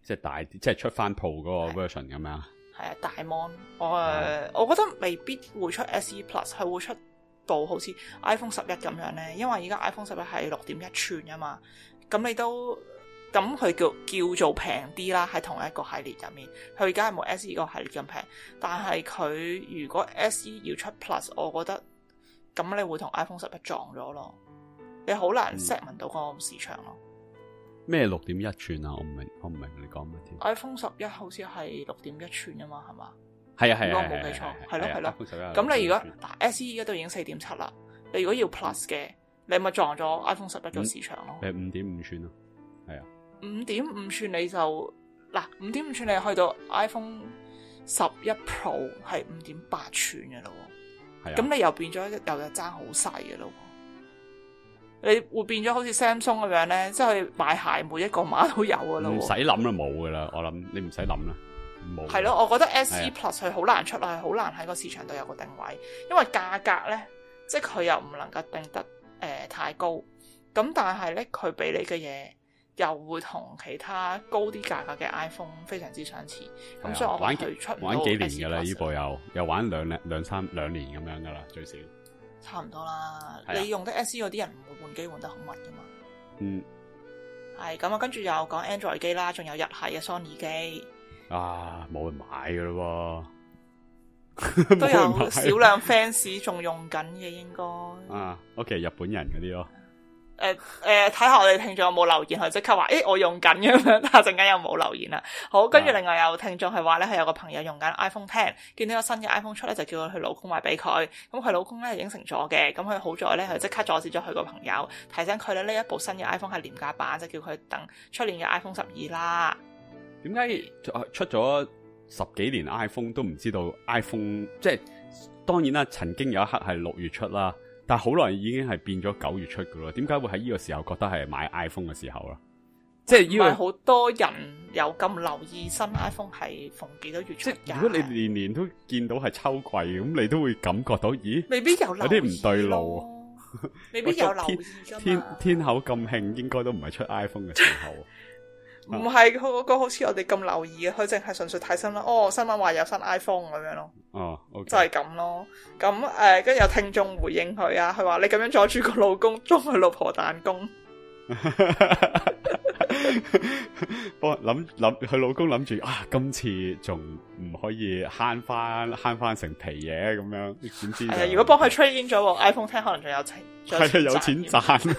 Speaker 4: 即係大啲，即係出翻 Pro 嗰個 version 咁樣。
Speaker 3: 係啊，大 mon，我誒、呃，我覺得未必會出 S E Plus， 係會出部好似 iPhone 十一咁樣咧，因為而家 iPhone 十一係六點一寸啊嘛，咁你都咁佢叫叫做平啲啦，喺同一個系列入面，佢而家係冇 S E 個系列咁平，但係佢如果 S E 要出 Plus， 我覺得咁你會同 iPhone 十一撞咗咯，你好難 set 問到個市場咯。
Speaker 4: 咩六點一寸啊？我唔明，我唔明你講乜添。
Speaker 3: iPhone 十一好似係六點一寸啊嘛，係嘛？
Speaker 4: 係啊係啊，
Speaker 3: 如果我冇記錯，係咯係咯。咁你如果嗱 S E 而家都已經四點七啦，你如果要 Plus 嘅，你咪撞咗 iPhone 十一個市場咯。
Speaker 4: 誒五點五寸咯，係啊。
Speaker 3: 五點五寸你就嗱五點五寸你去到 iPhone 十一 Pro 係五點八寸嘅咯。係啊。咁你又變咗又又爭好細嘅咯。你會變咗好似 Samsung 咁樣咧，即係買鞋每一個碼都有噶啦，
Speaker 4: 唔使諗啦，冇噶啦，我諗你唔使諗啦，冇。係
Speaker 3: 咯，我覺得 S E Plus 佢好難出啦，好難喺個市場度有個定位，因為價格咧，即係佢又唔能夠定得誒、呃、太高，咁但係咧佢俾你嘅嘢又會同其他高啲價格嘅 iPhone 非常之相似，咁所以我覺得佢出唔到 S E Plus。
Speaker 4: 玩幾年噶啦，呢部又又玩兩兩兩三兩年咁樣噶啦，最少。
Speaker 3: 差唔多啦，你用得 S E 嗰啲人唔會換機換得好密噶嘛。
Speaker 4: 嗯，
Speaker 3: 係咁啊，跟住又講 Android 機啦，仲有日系嘅 Sony 機。
Speaker 4: 啊，冇人買噶咯
Speaker 3: 喎，都有少量 fans 仲用緊嘅應該。
Speaker 4: 啊 ，OK， 日本人嗰啲咯。
Speaker 3: 誒誒，睇下我哋聽眾有冇留言，佢即刻話，誒，我用緊咁樣，但係陣間又冇留言啦。好，跟住另外有聽眾係話咧，係有個朋友用緊 iPhone X，見到有新嘅 iPhone 出咧，就叫佢老公買俾佢。咁佢老公咧應承咗嘅，咁佢好在咧，佢即刻阻止咗佢個朋友，提醒佢咧呢一部新嘅 iPhone 係廉價版，就叫佢等出年嘅 iPhone 十二啦。
Speaker 4: 點解出咗十幾年 iPhone 都唔知道 iPhone？ 即係當然啦，曾經有一刻係六月出啦。但係好耐已經係變咗九月出噶咯，點解會喺呢個時候覺得係買 iPhone 嘅時候啦？即係唔係好
Speaker 3: 多人有咁留意新 iPhone 係逢幾多月出？
Speaker 4: 即係如果你年年都見到係秋季，咁你都會感覺到，咦？
Speaker 3: 未必有留意，
Speaker 4: 有啲唔對路，
Speaker 3: 未必有留意噶嘛。
Speaker 4: 天天口咁興，應該都唔係出 iPhone 嘅時候。
Speaker 3: 唔係嗰個好似我哋咁留意嘅，佢淨係純粹睇新聞。哦，新聞話有新 iPhone 咁樣咯。
Speaker 4: 哦，okay.
Speaker 3: 就係咁咯。咁誒，跟住有聽眾回應佢啊，佢話你咁樣阻住個老公，裝佢老婆彈弓。
Speaker 4: 幫諗諗，佢老公諗住啊，今次仲唔可以慳翻慳翻成皮嘢咁樣？點知？係啊，
Speaker 3: 如果幫佢 trade in 咗部 iPhone X，可能仲有錢，
Speaker 4: 係啊，有錢賺。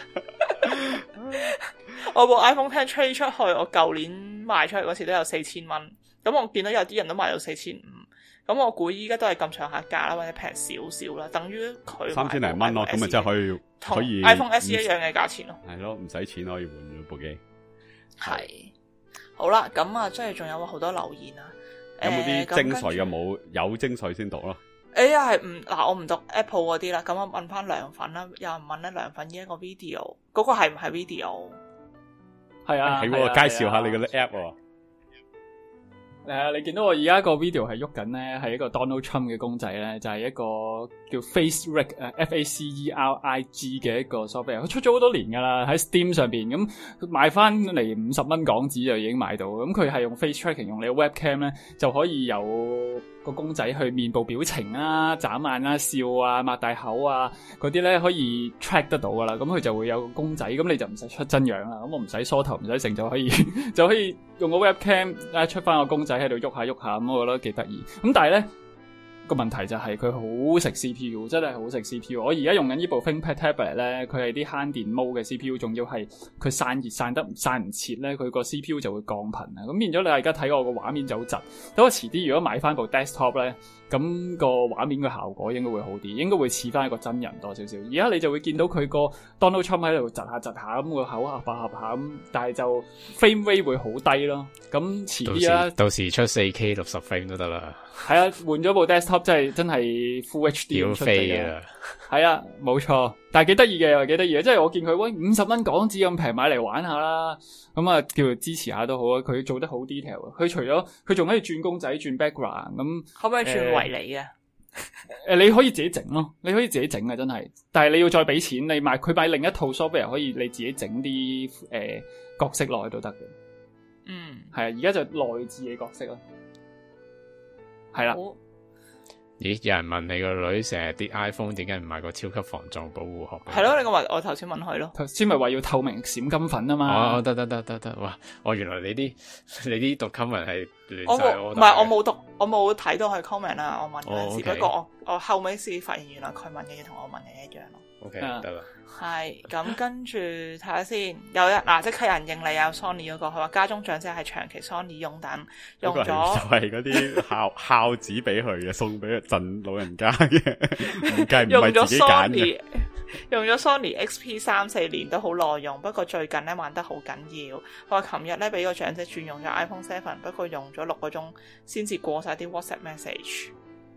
Speaker 3: 我部 iPhone X trade 出去，我舊年賣出去嗰時都有四千蚊，咁我見到有啲人都賣到四千五，咁我估依家都係咁上下價啦，或者平少少啦，等於佢
Speaker 4: 三千零蚊咯，咁咪真係可以可以
Speaker 3: iPhone S E 一樣嘅價錢咯，
Speaker 4: 係咯，唔使錢可以換咗部機。
Speaker 3: 係好啦，咁啊，即係仲有好多留言啊，
Speaker 4: 有冇啲精髓嘅？冇，有精髓先讀咯。
Speaker 3: 誒，又係唔嗱，我唔讀 Apple 嗰啲啦，咁我問翻涼粉啦，有人問咧涼粉呢一個 video，嗰個係唔係 video？
Speaker 1: 係啊，
Speaker 4: 係喎，介紹下你嗰啲 app 喎。
Speaker 1: 誒、呃，你見到我而家個 video 係喐緊咧，係一個 Donald Trump 嘅公仔咧，就係、是、一個叫 Face Rig 誒 F A C E R I G 嘅一個 software，佢出咗好多年噶啦，喺 Steam 上邊咁賣翻嚟五十蚊港紙就已經買到，咁佢係用 Face Tracking， 用你個 webcam 咧就可以有個公仔去面部表情啊、眨眼啊、笑啊、擘大口啊嗰啲咧可以 track 得到噶啦，咁佢就會有個公仔，咁你就唔使出真樣啦，咁我唔使梳頭唔使成就可以就可以用個 webcam 啊出翻個公仔喺度喐下喐下，咁我覺得幾得意。咁但係咧個問題就係佢好食 C P U， 真係好食 C P U。我而家用緊呢部 ThinkPad Tablet 咧，佢係啲慳電模嘅 C P U， 仲要係佢散熱散得散唔切咧，佢個 C P U 就會降頻啊。咁變咗你而家睇我個畫面就好窒。等我遲啲如果買翻部 desktop 咧，咁個畫面嘅效果應該會好啲，應該會似翻一個真人多少少。而家你就會見到佢個 Donald Trump 喺度窒下窒下咁個口合下合下咁，但係就 frame rate 會好低咯。咁遲啲啊，
Speaker 5: 到時出四 K 六十 frame 都得啦。
Speaker 1: 係啊，換咗部 desktop 真係真係 Full H D 咁出嚟啊！係啊，冇錯，但係幾得意嘅又幾得意嘅，即係我見佢喂五十蚊港紙咁平買嚟玩下啦，咁啊叫佢支持下都好啊！佢做得好 detail， 佢除咗佢仲可以轉公仔轉 background 咁，
Speaker 3: 可唔可以轉維尼啊？
Speaker 1: 誒，你可以自己整咯，你可以自己整啊，真係，但係你要再俾錢，你買佢買另一套 software 可以你自己整啲誒角色落去都得嘅。
Speaker 3: 嗯，
Speaker 1: 係啊，而家就內置嘅角色咯，係啦。
Speaker 3: 好
Speaker 5: 咦？有人問你個女成日跌 iPhone， 點解唔買個超級防撞保護殼？
Speaker 3: 係咯，你個話我頭先問佢咯。
Speaker 1: 頭先咪話要透明閃金粉啊嘛。
Speaker 5: 哦，得得得得得，哇！哦，原來你啲你啲讀 comment 係亂
Speaker 3: 我
Speaker 5: 晒
Speaker 3: 冇，唔係我冇讀，我冇睇到佢 comment 啦。我問嗰陣時，
Speaker 5: 哦，OK
Speaker 3: 不過我我後尾先發現原來佢問嘅嘢同我問嘅一樣咯。
Speaker 5: OK
Speaker 1: 啊
Speaker 5: 得啦。
Speaker 3: 係咁，跟住睇下先，有一嗱即刻有人應你啊 Sony 嗰個，佢話家中長者係長期 Sony 用等用
Speaker 4: 嗰個
Speaker 3: 咗。
Speaker 4: 係就係嗰啲孝孝子俾佢嘅，送俾贈老人家嘅，唔計唔
Speaker 3: 用咗
Speaker 4: 係自己揀嘅。
Speaker 3: Sony 用咗 Sony X P 三四年都好耐用，不過最近咧玩得好緊要。佢話琴日咧俾個長者轉用咗 iPhone seven， 不過用咗六個鐘先至過晒啲 WhatsApp message。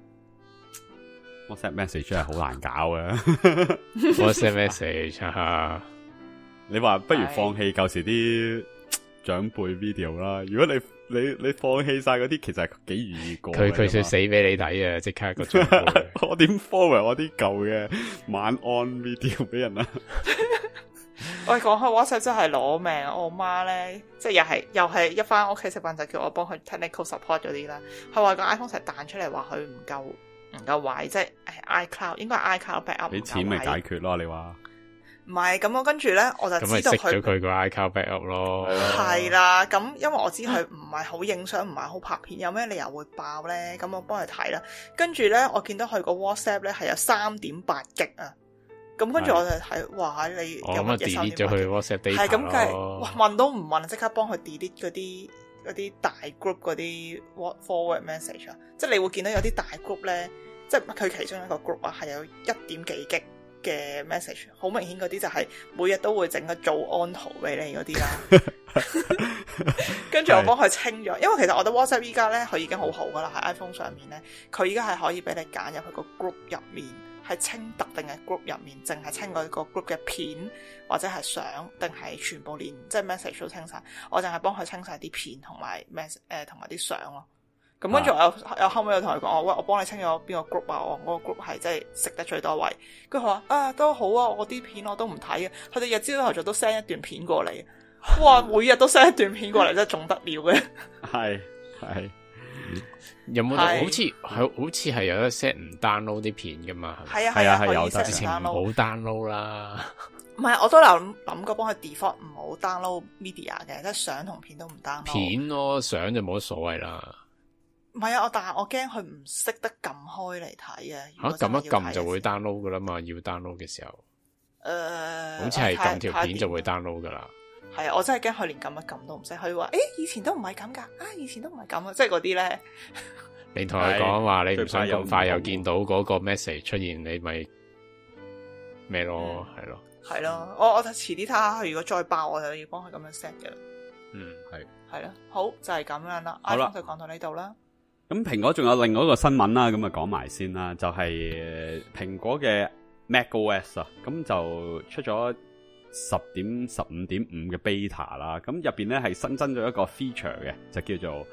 Speaker 4: WhatsApp message 真係好難搞嘅。
Speaker 5: WhatsApp message 哈，
Speaker 4: 你話不如放棄舊時啲長輩 video 啦。如果你你你放棄晒嗰啲，其實係幾易過嘅。
Speaker 5: 佢佢想死俾你睇啊！即刻個長輩
Speaker 4: 我點 forward 我啲舊嘅晚安 video 俾人啊？
Speaker 3: 喂，講開 WhatsApp 真係攞命啊！我媽咧，即係又係又係一翻屋企食飯就叫我幫佢 technical support 嗰啲啦。佢話個 iPhone 成日彈出嚟話佢唔夠唔夠位，即係 iCloud 應該係 iCloud backup
Speaker 4: 俾錢咪解決咯？你話
Speaker 3: 唔係咁，我跟住咧我就
Speaker 5: 咁咪
Speaker 3: 知道佢
Speaker 5: 熄咗佢個 iCloud backup 咯。
Speaker 3: 係啦。咁因為我知佢唔係好影相，唔係好拍片，有咩理由會爆咧？咁我幫佢睇啦。跟住咧，我見到佢個 WhatsApp 咧係有三點八 G 啊。咁跟住我就睇，哇！你有
Speaker 5: 我咁啊
Speaker 3: 乜嘢三
Speaker 5: delete
Speaker 3: 點八
Speaker 5: 咗佢
Speaker 3: G？
Speaker 5: WhatsApp data
Speaker 3: 係咁計，
Speaker 5: 咯
Speaker 3: 哇！問都唔問，即刻幫佢 delete 嗰啲嗰啲大 group 嗰啲 forward message 啊！即係你會見到有啲大 group 咧，即係佢其中一個 group 啊，係有一點幾 G 嘅 message， 好明顯嗰啲就係每日都會整個早安圖俾你嗰啲啦。跟住我幫佢清咗，因為其實我覺得 WhatsApp 依家咧佢已經好好噶啦，喺 iPhone 上面咧，佢依家係可以俾你揀入去個 group 入面。係清特定嘅 group 入面，淨係清嗰個 group 嘅片或者係相，定係全部連即係 message 都清晒。我淨係幫佢清晒啲片同埋 mess 誒同埋啲相咯。咁跟住我有有後尾有同佢講，我喂我幫你清咗邊個 group 啊？我嗰個 group 係即係食得最多位。跟住佢話啊都好啊，我啲片我都唔睇嘅。佢哋日朝頭早都 send 一段片過嚟，哇！每日都 send 一段片過嚟，真係仲得了嘅。
Speaker 4: 係係。
Speaker 5: 有冇好似係好似係有得 set 唔 download 啲片噶嘛？
Speaker 3: 係啊係啊，
Speaker 4: 係有得
Speaker 3: 之前
Speaker 5: 唔好 download 啦。
Speaker 3: 唔係，我都有諗過幫佢 default 唔好 download media 嘅，即係相同片都唔 download。
Speaker 5: 片咯，相就冇乜所謂啦。
Speaker 3: 唔係啊，我但係我驚佢唔識得撳開嚟睇啊！
Speaker 5: 嚇撳一撳就會 download 噶啦嘛，要 download 嘅時候。誒、
Speaker 3: 呃，
Speaker 5: 好似係撳條片就會 download 噶啦。
Speaker 3: 係啊，我真係驚佢連撳一撳都唔識，佢話誒以前都唔係咁㗎，啊以前都唔係咁啊，即係嗰啲咧。
Speaker 5: 你同佢講話你唔想咁快又見到嗰個 message 出現，你咪咩咯，係咯。
Speaker 3: 係咯，我我就遲啲睇下，如果再爆，我就要幫佢咁樣 set 嘅啦。
Speaker 5: 嗯，
Speaker 4: 係
Speaker 3: 係咯，好就係、是、咁樣啦。
Speaker 4: 好啦
Speaker 3: iPhone 就講到呢度啦。
Speaker 4: 咁蘋果仲有另外一個新聞啦，咁啊講埋先啦，就係蘋果嘅 macOS 啊，咁就出咗十點十五點五嘅 beta 啦，咁入邊咧係新增咗一個 feature 嘅，就叫做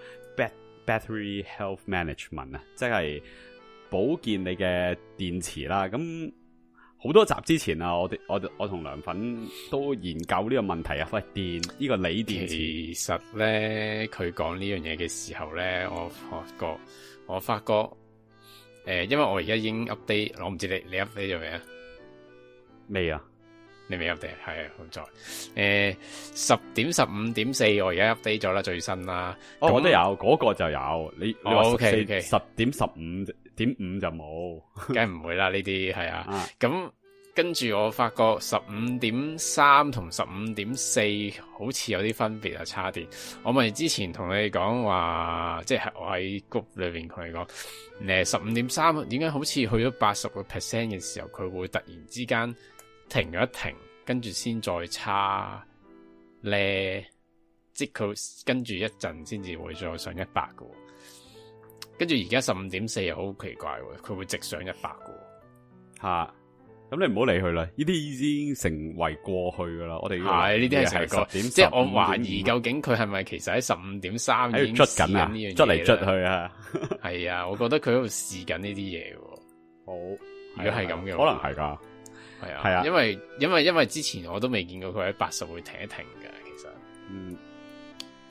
Speaker 4: battery health management 啊，即係保健你嘅電池啦。咁好多集之前啊，我哋我我同梁粉都研究呢個問題啊，喂電呢、呢個鋰電池，
Speaker 5: 其實咧佢講呢樣嘢嘅時候咧，我發覺我發覺誒、呃，因為我而家已經 update，我唔知你你 update 咗未啊？
Speaker 4: 未啊？
Speaker 5: 你未 update 係啊？好在誒十點十五點四，我而家 update 咗啦，最新啦。
Speaker 4: 哦，我都有嗰、嗰個就有，你你話
Speaker 5: 哦，OK OK，
Speaker 4: 十點十五點五就冇，
Speaker 5: 梗係唔會啦，呢啲係啊。
Speaker 4: 啊
Speaker 5: 咁跟住我發覺十五點三同十五點四好似有啲分別啊，差啲。我咪之前同你講話，即係我喺 group 裏邊同你講，誒十五點三點解好似去咗八十個 percent 嘅時候，佢會突然之間停咗一停，跟住先再差咧，即係佢跟住一陣先至會再上一百嘅。跟住而家十五點四又好奇怪喎，佢會直上一百嘅。
Speaker 4: 吓。咁你唔好理佢啦，呢啲已經成為過去噶啦。我哋
Speaker 5: 係呢啲係成為過，
Speaker 4: 十點，
Speaker 5: 即係我懷疑究竟佢係咪其實喺十五點三已經
Speaker 4: 喺度捽緊啊，
Speaker 5: 呢樣嘢
Speaker 4: 捽嚟捽去啊。
Speaker 5: 係啊，我覺得佢喺度試緊呢啲嘢。
Speaker 4: 好，
Speaker 5: 如果係咁嘅，
Speaker 4: 可能係噶。
Speaker 5: 係啊，
Speaker 4: 係啊，
Speaker 5: 因為因為因為之前我都未見過佢喺八十會停一停嘅，其實。
Speaker 4: 嗯，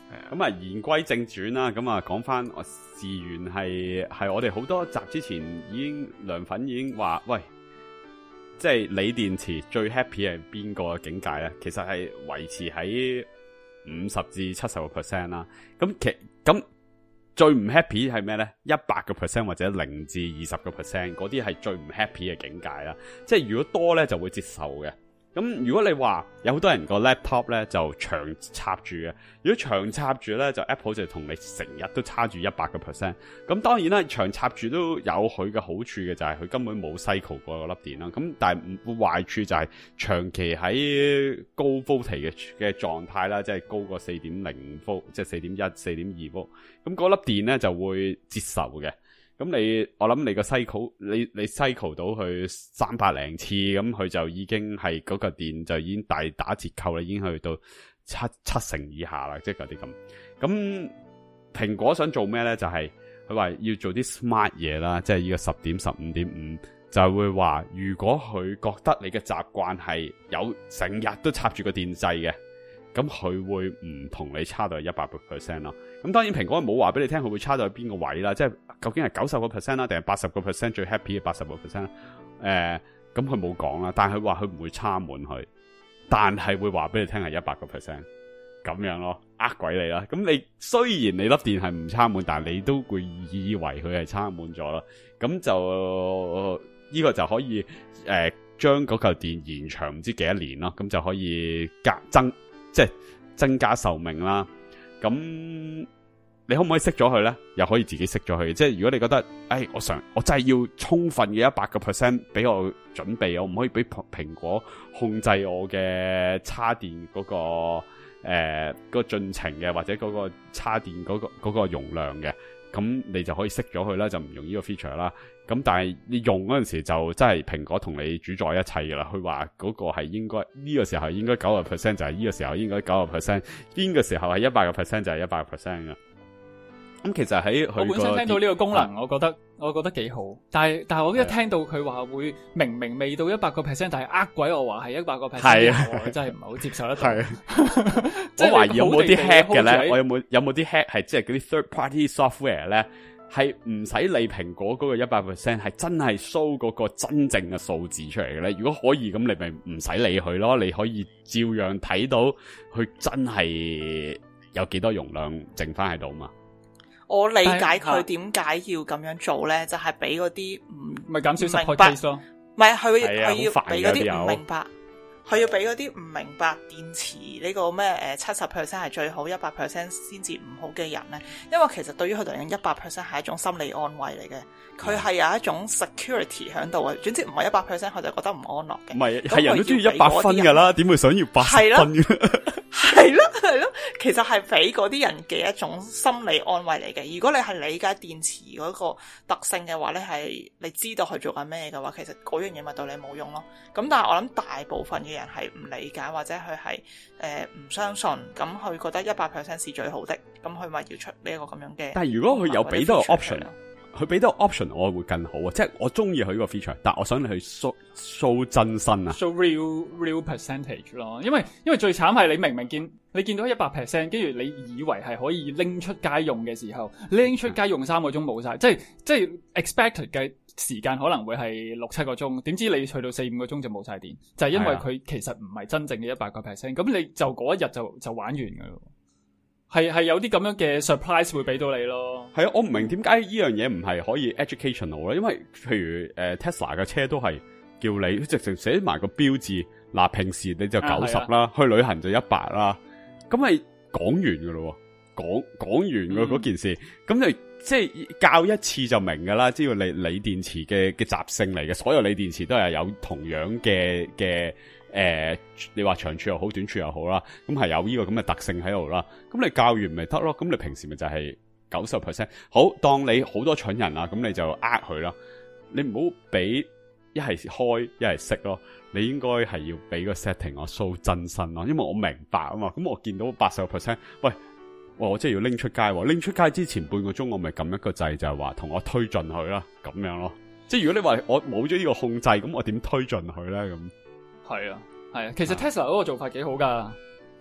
Speaker 4: 咁啊，言歸正傳啦，咁啊講翻我事源係係我哋好多集之前已經涼粉已經話，喂，即係鋰電池最 happy 係邊個境界咧？其實係維持喺五十至七十個 percent 啦。咁其咁最唔 happy 係咩咧？一百個 percent 或者零至二十個 percent 嗰啲係最唔 happy 嘅境界啦。即係如果多咧就會接受嘅。咁如果你話有好多人個 laptop 咧就長插住嘅，如果長插住咧就 Apple 就同你成日都插住一百個 percent。咁當然啦，長插住都有佢嘅好處嘅，就係佢根本冇 cycle 過個粒電啦。咁但係唔壞處就係長期喺高 voltage 嘅嘅狀態啦，即係高過四點零 volt，即係四點一、四點二 volt。咁嗰粒電咧就會接受嘅。咁你，我諗你個 cycle，你你 cycle 到去三百零次，咁佢就已經係嗰個電就已經大打折扣啦，已經去到七七成以下啦，即係嗰啲咁。咁蘋果想做咩咧？就係佢話要做啲 smart 嘢啦，即係呢個十點十五點五，就係會話如果佢覺得你嘅習慣係有成日都插住個電掣嘅，咁佢會唔同你差到一百個 percent 咯。咁當然蘋果冇話俾你聽佢會差到去邊個位啦，即係究竟係九十個 percent 啦，定係八十個 percent 最 happy 嘅八十個 percent 誒，咁佢冇講啦，但係佢話佢唔會插滿佢，但係會話俾你聽係一百個 percent 咁樣咯，呃鬼你啦。咁你雖然你粒電係唔插滿，但係你都會以為佢係插滿咗咯。咁就呢、這個就可以誒將嗰嚿電延長唔知幾多年咯，咁就可以加增即係增加壽命啦。咁你可唔可以熄咗佢咧？又可以自己熄咗佢。即係如果你覺得，誒，我想我真係要充分嘅一百個 percent 俾我準備，我唔可以俾蘋果控制我嘅叉電嗰、那個誒、呃那個進程嘅，或者嗰個叉電嗰、那個嗰、那個容量嘅，咁你就可以熄咗佢啦，就唔用呢個 feature 啦。咁但係你用嗰陣時就真係蘋果同你主宰一切噶啦。佢話嗰個係應該呢、這個時候應該九十 percent 就係呢個時候應該九十 percent， 邊個時候係一百個 percent 就係一百個 percent 噶。咁其實喺佢
Speaker 1: 我本身聽到呢個功能，
Speaker 4: 啊、
Speaker 1: 我覺得我覺得幾好。但係但係我一聽到佢話會明明未到一百個 percent， 但係呃鬼我話係一百個 percent，
Speaker 4: 係啊，
Speaker 1: 我真係唔係好接受得到。
Speaker 4: 係我懷疑有冇啲 hack 嘅咧？我有冇有冇啲 hack 係即係嗰啲 third party software 咧？係唔使理蘋果嗰個一百 percent， 係真係 show 嗰個真正嘅數字出嚟嘅咧。如果可以咁，你咪唔使理佢咯。你可以照樣睇到佢真係有幾多容量剩翻喺度嘛。
Speaker 3: 我理解佢點解要咁樣做咧，就係俾嗰啲唔
Speaker 1: 咪減少 support case 咯。
Speaker 3: 唔係佢佢要俾嗰啲唔
Speaker 4: 啊、
Speaker 3: 明白。佢要俾嗰啲唔明白電池呢個咩誒七十 percent 係最好，一百 percent 先至唔好嘅人咧，因為其實對於佢哋嚟講，一百 percent 係一種心理安慰嚟嘅，佢係有一種 security 喺度嘅。總之唔係一百 percent， 佢就覺得唔安樂嘅。
Speaker 4: 唔係，係人都中意一百分噶啦，點會想要八十分嘅？
Speaker 3: 係咯係咯，其實係俾嗰啲人嘅一種心理安慰嚟嘅。如果你係理解電池嗰個特性嘅話咧，係你知道佢做緊咩嘅話，其實嗰樣嘢咪對你冇用咯。咁但係我諗大部分嘅人係唔理解或者佢係誒唔相信，咁佢覺得一百 percent 是最好的，咁佢咪要出呢一個咁樣嘅。
Speaker 4: 但係如果佢有俾到個 option，佢俾到 option 我會更好啊！即係我中意佢呢個 feature，但我想你去 show show 真身啊
Speaker 1: ，show real real percentage 咯。因為因為最慘係你明明見你見到一百 percent， 跟住你以為係可以拎出街用嘅時候，拎出街用三個鐘冇晒，即係即係 expected 嘅時間可能會係六七個鐘，點知你去到四五個鐘就冇晒電，就係、是、因為佢其實唔係真正嘅一百個 percent， 咁你就嗰一日就就玩完噶咯。係係有啲咁樣嘅 surprise 會俾到你咯。
Speaker 4: 係啊，我唔明點解呢樣嘢唔係可以 educational 咧？因為譬如誒、呃、Tesla 嘅車都係叫你直情寫埋個標誌，嗱、啊、平時你就九十啦，去旅行就一百啦，咁咪講完噶咯，講講完噶嗰、嗯、件事，咁就即係教一次就明噶啦。只要你鋰電池嘅嘅習性嚟嘅，所有鋰電池都係有同樣嘅嘅。誒、呃，你話長處又好，短處又好啦，咁係有呢個咁嘅特性喺度啦。咁你教完咪得咯？咁你平時咪就係九十 percent。好，當你好多蠢人啊，咁你就呃佢啦。你唔好俾一係開一係熄咯。你應該係要俾個 setting 我 show 真身咯，因為我明白啊嘛。咁我見到八十個 percent，喂，我真係要拎出街。拎出街之前半個鐘，我咪撳一個掣，就係話同我推進佢啦，咁樣咯。即係如果你話我冇咗呢個控制，咁我點推進佢咧？咁。
Speaker 1: 係啊，係啊，其實 Tesla 嗰個做法幾好噶，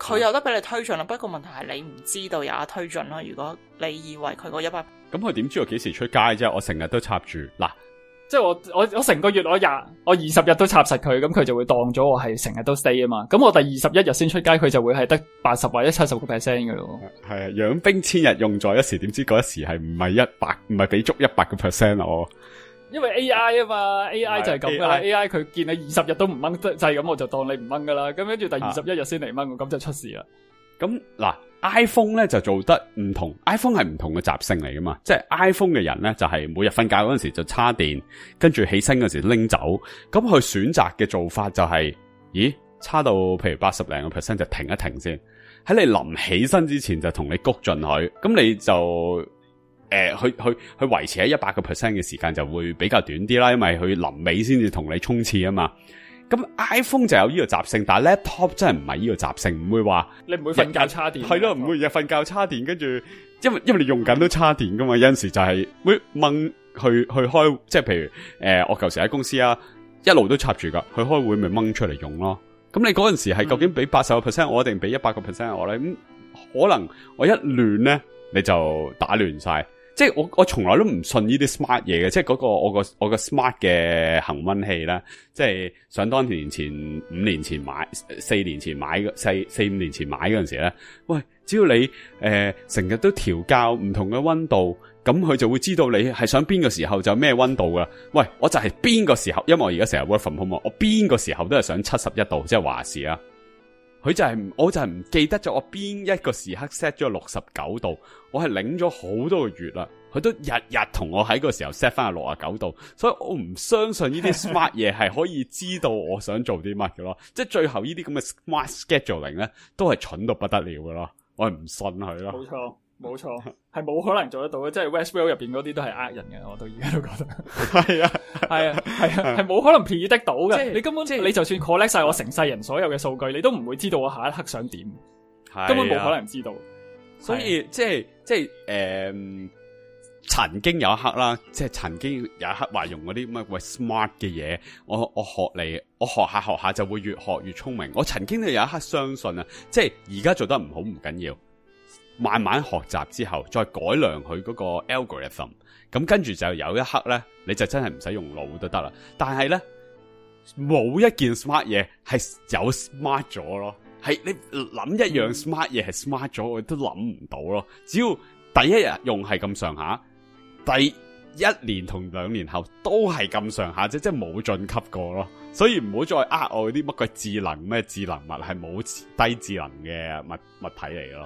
Speaker 3: 佢有得俾你推進啦，不過問題係你唔知道有得推進咯。如果你以為佢個一百，
Speaker 4: 咁佢點知我幾時出街啫？我成日都插住嗱。
Speaker 1: 即係我我我成個月我廿我二十日都插實佢，咁佢就會當咗我係成日都 stay 啊嘛。咁我第二十一日先出街，佢就會係得八十或者七十個 percent 嘅咯。
Speaker 4: 係啊，養兵千日用在一時，點知嗰一時係唔係一百，唔係俾足一百個 percent 我。
Speaker 1: 因為 A I 啊嘛 ，A I 就係咁噶啦 ，A I 佢見你二十日都唔掹，就係咁，我就當你唔掹噶啦。咁跟住第二十一日先嚟掹，咁就出事啦。
Speaker 4: 咁嗱 ，iPhone 咧就做得唔同 ，iPhone 係唔同嘅習性嚟噶嘛。即係 iPhone 嘅人咧，就係每日瞓覺嗰陣時就叉電，跟住起身嗰時拎走。咁佢選擇嘅做法就係，咦，叉到譬如八十零個 percent 就停一停先，喺你臨起身之前就同你谷進去，咁你就。誒，去去去維持喺一百個 percent 嘅時間就會比較短啲啦，因為佢臨尾先至同你衝刺啊嘛。咁 iPhone 就有呢個習性，但係 laptop 真係唔係呢個習性，唔會話
Speaker 1: 你唔會瞓覺叉電。
Speaker 4: 係咯，唔會日瞓覺叉電，跟住因為因為你用緊都叉電噶嘛，有陣時就係會掹去去開，即係譬如誒、呃，我舊時喺公司啊，一路都插住噶，去開會咪掹出嚟用咯。咁你嗰陣時係究竟俾八十個 percent 我，定俾一百個 percent 我咧？咁可能我一亂咧，你就打亂晒。即係我我從來都唔信呢啲 smart 嘢嘅，即係嗰個我個我個 smart 嘅恆溫器啦，即係想當年前五年前買，四年前買嘅，四四五年前買嗰陣時咧，喂，只要你誒成日都調校唔同嘅溫度，咁佢就會知道你係想邊個時候就咩溫度噶。喂，我就係邊個時候，因為我而家成日 work from home，我邊個時候都係想七十一度，即係話事啊。佢就係、是，我就係唔記得咗我邊一個時刻 set 咗六十九度，我係領咗好多個月啦，佢都日日同我喺個時候 set 翻去六十九度，所以我唔相信呢啲 smart 嘢係可以知道我想做啲乜嘅咯，即係最後呢啲咁嘅 smart scheduling 咧，都係蠢到不得了嘅咯，我係唔信佢咯。
Speaker 1: 冇錯。冇錯，係冇可能做得到嘅，即係 Westworld 入邊嗰啲都係呃人嘅，我到而家都覺得
Speaker 4: 係啊，
Speaker 1: 係啊，係啊，係冇可能 predict 到嘅。
Speaker 5: 即
Speaker 1: 你根本
Speaker 5: 即
Speaker 1: 你就算 collect 晒我成世人所有嘅數據，你都唔會知道我下一刻想點，根本冇可能知道。
Speaker 4: 所以即係即係誒，曾經有一刻啦，即係曾經有一刻話用嗰啲乜喂 smart 嘅嘢，我我學嚟，我學下學下就會越學越聰明。我曾經都有一刻相信啊，即係而家做得唔好唔緊要。慢慢學習之後，再改良佢嗰個 algorithm， 咁跟住就有一刻咧，你就真係唔使用腦都得啦。但係咧，冇一件 smart 嘢係有 smart 咗咯，係你諗一樣 smart 嘢係 smart 咗，我都諗唔到咯。只要第一日用係咁上下，第一年同兩年後都係咁上下啫，即係冇晉級過咯。所以唔好再呃我啲乜鬼智能咩智能物，係冇低智能嘅物物體嚟咯。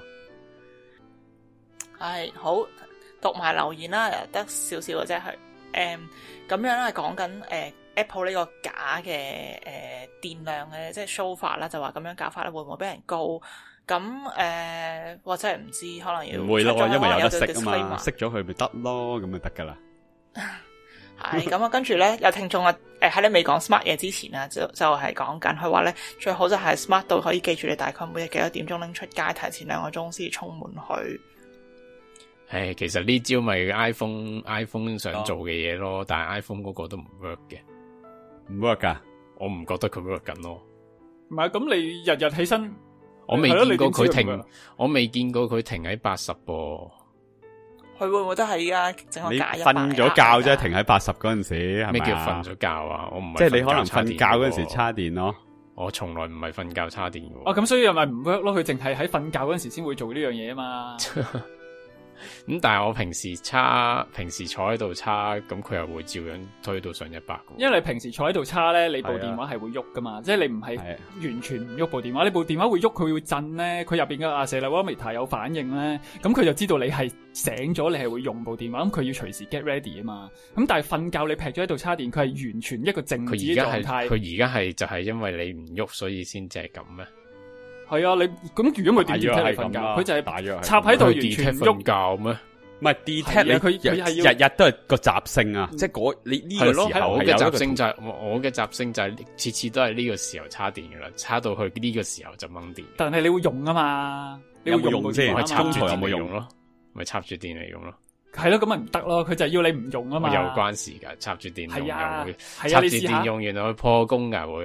Speaker 3: 係好讀埋留言啦，得少少嘅啫，係誒咁樣咧，講緊誒 Apple 呢個假嘅誒、呃、電量嘅即係 show 法啦，就話咁樣搞法咧會唔會俾人告？咁誒、呃、或者係唔知，可能要
Speaker 4: 唔會咯，因為有得識啊嘛，
Speaker 3: 嘛
Speaker 4: 識咗佢咪得咯，咁咪得噶啦。
Speaker 3: 係咁啊，跟住咧有聽眾啊，誒喺你未講 smart 嘢之前啊，就就係講緊佢話咧最好就係 smart 到可以記住你大概每日幾多點鐘拎出街，提前兩個鐘先充滿佢。
Speaker 5: 唉，其實呢招咪 iPhone iPhone 想做嘅嘢咯，哦、但係 iPhone 嗰個都唔 work 嘅，
Speaker 4: 唔 work 噶，
Speaker 5: 我唔覺得佢 work 緊咯。
Speaker 1: 唔係咁，你日日起身，
Speaker 5: 我未見過佢停，我未見過佢停喺八十噃。
Speaker 3: 佢會唔會都係依家整個假一
Speaker 4: 百？你瞓咗覺啫，停喺八十嗰陣時，係咪？
Speaker 5: 咩叫瞓咗覺啊？我唔係
Speaker 4: 即係你可能瞓覺嗰陣時叉電咯。
Speaker 5: 我從來唔係瞓覺叉電嘅。
Speaker 1: 哦，咁所以又咪唔 work 咯？佢淨係喺瞓覺嗰陣時先會做呢樣嘢啊嘛。
Speaker 5: 咁、嗯、但係我平時叉，平時坐喺度叉，咁佢又會照樣推到上一百。
Speaker 1: 因為你平時坐喺度叉咧，你部電話係會喐噶嘛，即係你唔係完全唔喐部電話，你部電話會喐，佢會震咧，佢入邊嘅 accelerometer 有反應咧，咁佢就知道你係醒咗，你係會用部電話，咁佢要隨時 get ready 啊嘛。咁但係瞓覺你劈咗喺度叉電，佢係完全一個靜止嘅狀態。
Speaker 5: 佢而家係就係因為你唔喐，所以先至係咁咩？
Speaker 1: 係啊，你咁如果佢點 detect 你瞓覺？佢就係插喺度完全唔喐
Speaker 5: 覺咩？
Speaker 4: 唔係 detect 你，佢佢係日日都係個習性啊！嗯、即係嗰你呢個時候係
Speaker 5: 我嘅習性就係、是、我嘅習性就係次次都係呢個時候叉電噶啦，叉到去呢個時候就掹電。
Speaker 1: 但係你會用啊嘛？你會用先，
Speaker 5: 咪插住
Speaker 4: 有
Speaker 5: 電嚟
Speaker 4: 冇用
Speaker 5: 咯？咪插住電嚟用咯？
Speaker 1: 係咯，咁咪唔得咯？佢就係要你唔用啊嘛。
Speaker 5: 有關事噶，插住電用又會，
Speaker 1: 係啊，
Speaker 5: 插住電用原來會破功噶會。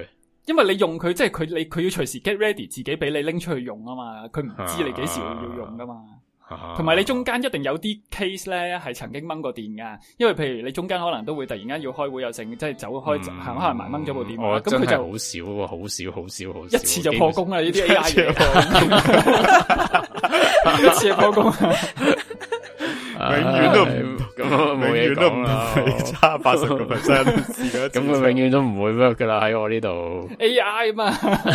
Speaker 1: 因為你用佢，即係佢你佢要隨時 get ready 自己俾你拎出去用啊嘛，佢唔知你幾時會要用噶嘛。同埋、啊、你中間一定有啲 case 咧係曾經掹過電噶，因為譬如你中間可能都會突然間要開會又成，即係走開行開埋掹咗部電話，咁佢、嗯、就
Speaker 5: 好少喎，好少好少好少，
Speaker 1: 一次就破功啦！呢啲 A I 嘢，一次就破功。
Speaker 4: 永遠都唔咁，永遠都唔係差八十個 percent， 咁
Speaker 5: 佢永遠都唔會 work 噶啦喺我呢度。
Speaker 1: A I 嘛，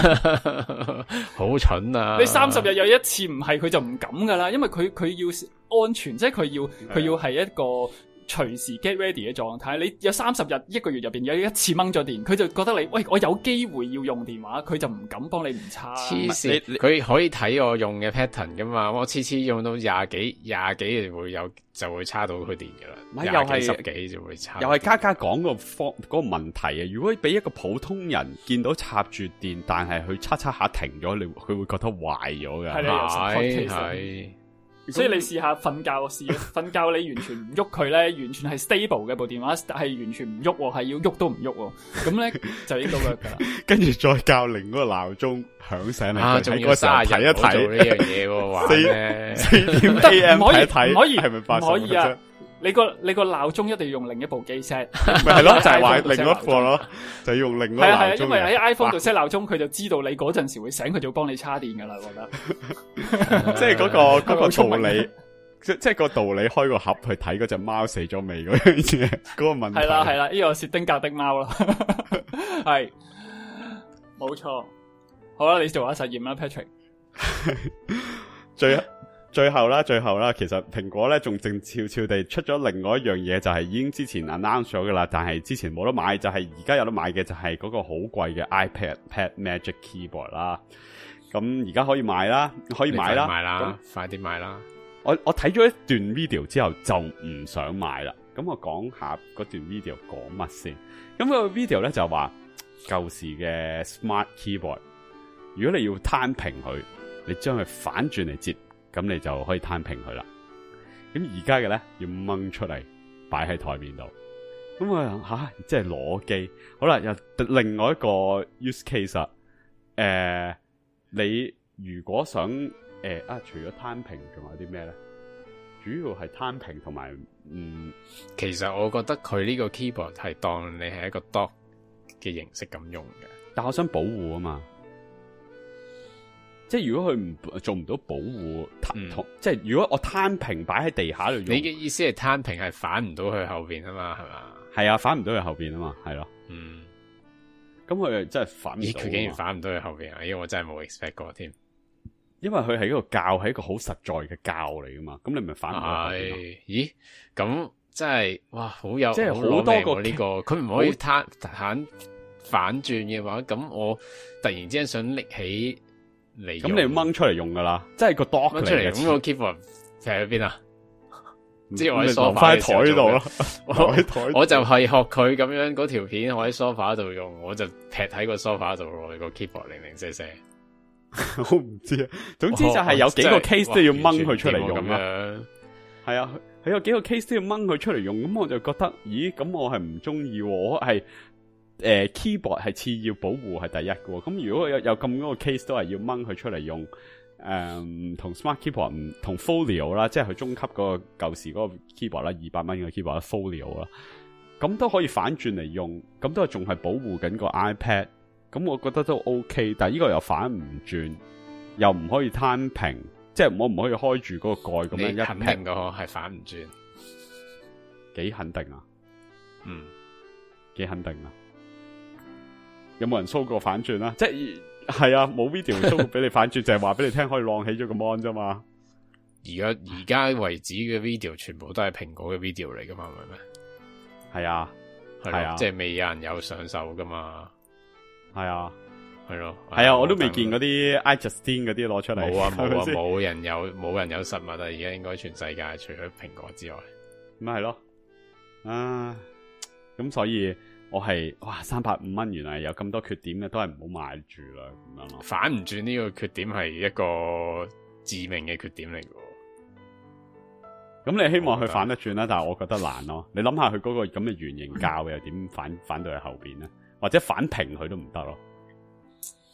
Speaker 5: 好蠢啊！
Speaker 1: 你三十日有一次唔係佢就唔敢噶啦，因為佢佢要安全，即係佢要佢要係一個隨時 get ready 嘅狀態。你有三十日一個月入邊有一次掹咗電，佢就覺得你喂我有機會要用電話，佢就唔敢幫你唔叉。
Speaker 5: 黐線，佢可以睇我用嘅 pattern 噶嘛？我次次用到廿幾廿幾就會有就會叉到佢電噶啦，廿幾十幾就會叉。
Speaker 4: 又係家家講個方嗰個問題啊！如果俾一個普通人見到插住電，但係佢叉叉下停咗，你佢會覺得壞咗噶。
Speaker 1: 係係。所以你試下瞓覺試，瞓覺你完全唔喐佢咧，完全係 stable 嘅部電話，但係完全唔喐，係要喐都唔喐，咁咧就應該 work 噶啦。跟住再教另嗰個鬧鐘響醒你，
Speaker 5: 啊，仲要卅日睇一睇做呢樣嘢，玩咩？
Speaker 4: 四點 A M 睇一睇，
Speaker 1: 唔可以，
Speaker 4: 係咪發生？
Speaker 1: 唔可以啊！你個你個鬧鐘一定要用另一部機 set，
Speaker 4: 咪係咯，就係話另一個咯，就要用另一個鬧鐘。係啊係啊，因為喺 iPhone 度 set 鬧鐘，佢就知道你嗰陣時會醒，佢就幫你叉電噶啦。我覺得，即係嗰個嗰個道理。即即係個道理，開個盒去睇嗰隻貓死咗未嗰樣嘢，嗰個問題
Speaker 1: 係啦係啦，呢個薛丁格的貓啦，係冇錯。好啦，你做下實驗啦 ，Patrick。最最後啦，最後啦，其實蘋果咧仲靜悄悄地出咗另外一樣嘢，就係已經之前 announce 咗噶啦，但係之前冇得買，就係而家有得買嘅就係嗰個好貴嘅 iPad Pad Magic Keyboard 啦。咁而家可以買啦，可以買啦，
Speaker 5: 買啦，快啲買啦！
Speaker 4: 我我睇咗一段 video 之後就唔想買啦，咁我講下嗰段 video 講乜先。咁個 video 咧就話舊時嘅 smart keyboard， 如果你要攤平佢，你將佢反轉嚟折，咁你就可以攤平佢啦。咁而家嘅咧要掹出嚟擺喺台面度，咁我吓即係攞機。好啦，又另外一個 use case 啊，誒、呃，你如果想。誒、欸、啊！除咗攤平，仲有啲咩咧？主要係攤平同埋，嗯，
Speaker 5: 其實我覺得佢呢個 keyboard 係當你係一個 dock 嘅形式咁用嘅，
Speaker 4: 但我想保護啊嘛。即係如果佢唔做唔到保護，嗯、即係如果我攤平擺喺地下度用，
Speaker 5: 你嘅意思係攤平係反唔到去後邊啊嘛？係嘛？
Speaker 4: 係啊，反唔到去後邊啊嘛，係咯。
Speaker 5: 嗯，
Speaker 4: 咁佢真係反唔到。咦？
Speaker 5: 佢竟然反唔到去後邊啊！因為我真係冇 expect 過添。
Speaker 4: 因為佢係一個膠，係一個好實在嘅膠嚟噶嘛，咁你咪反唔到？
Speaker 5: 咦，咁真係哇，好有
Speaker 4: 即係好多個
Speaker 5: 呢、這個，佢唔可以攤反反轉嘅話，咁我突然之間想拎起嚟，咁
Speaker 4: 你掹出嚟用噶啦，即係個 dock
Speaker 5: 出嚟，咁個 keyboard 劈喺邊啊？即係我喺梳
Speaker 4: 化喺台度咯，
Speaker 5: 我就係學佢咁樣嗰條片，我喺梳化度用，我就劈喺個梳化度咯，個 keyboard 零零舍舍。
Speaker 4: 我唔知啊，總之就係有幾個 case 都要掹佢出嚟用啦。係啊，佢有幾個 case 都要掹佢出嚟用，咁我就覺得，咦，咁我係唔中意，我係誒、呃、keyboard 係次要保護係第一嘅，咁如果有有咁多個 case 都係要掹佢出嚟用，誒、呃，同 smart keyboard 唔同 folio 啦，即係佢中級嗰個舊時嗰個 keyboard 啦，二百蚊嘅 keyboard 啦 folio 啦，咁都可以反轉嚟用，咁都係仲係保護緊個 iPad。咁我覺得都 OK， 但係呢個又反唔轉，又唔可以攤平，即係我唔可以開住嗰個蓋咁樣一。你肯定個
Speaker 5: 係反唔轉？
Speaker 4: 幾肯定啊？
Speaker 5: 嗯，
Speaker 4: 幾肯定啊？有冇人 show 過反轉啊？即係係啊，冇 video show 俾你反轉，就係話俾你聽可以晾起咗個 mon 啫嘛。
Speaker 5: 而家而家為止嘅 video 全部都係蘋果嘅 video 嚟噶嘛？係咪咩？
Speaker 4: 係啊，係啊，
Speaker 5: 即係未有人有上手噶嘛？
Speaker 4: 係啊，
Speaker 5: 係咯，
Speaker 4: 係啊，我都未見嗰啲 iJustine 嗰啲攞出嚟。
Speaker 5: 冇啊，冇啊，冇人有，冇人有實物啊！而家應該全世界除咗蘋果之外，
Speaker 4: 咁係咯。啊，咁所以我係哇，三百五蚊，原來有咁多缺點嘅，都係唔好買住啦，咁樣咯。
Speaker 5: 反唔轉呢個缺點係一個致命嘅缺點嚟嘅。
Speaker 4: 咁你希望佢反得轉啦，但係我覺得難咯。你諗下佢嗰個咁嘅圓形膠又點反反到去後邊咧？或者反平佢都唔得咯，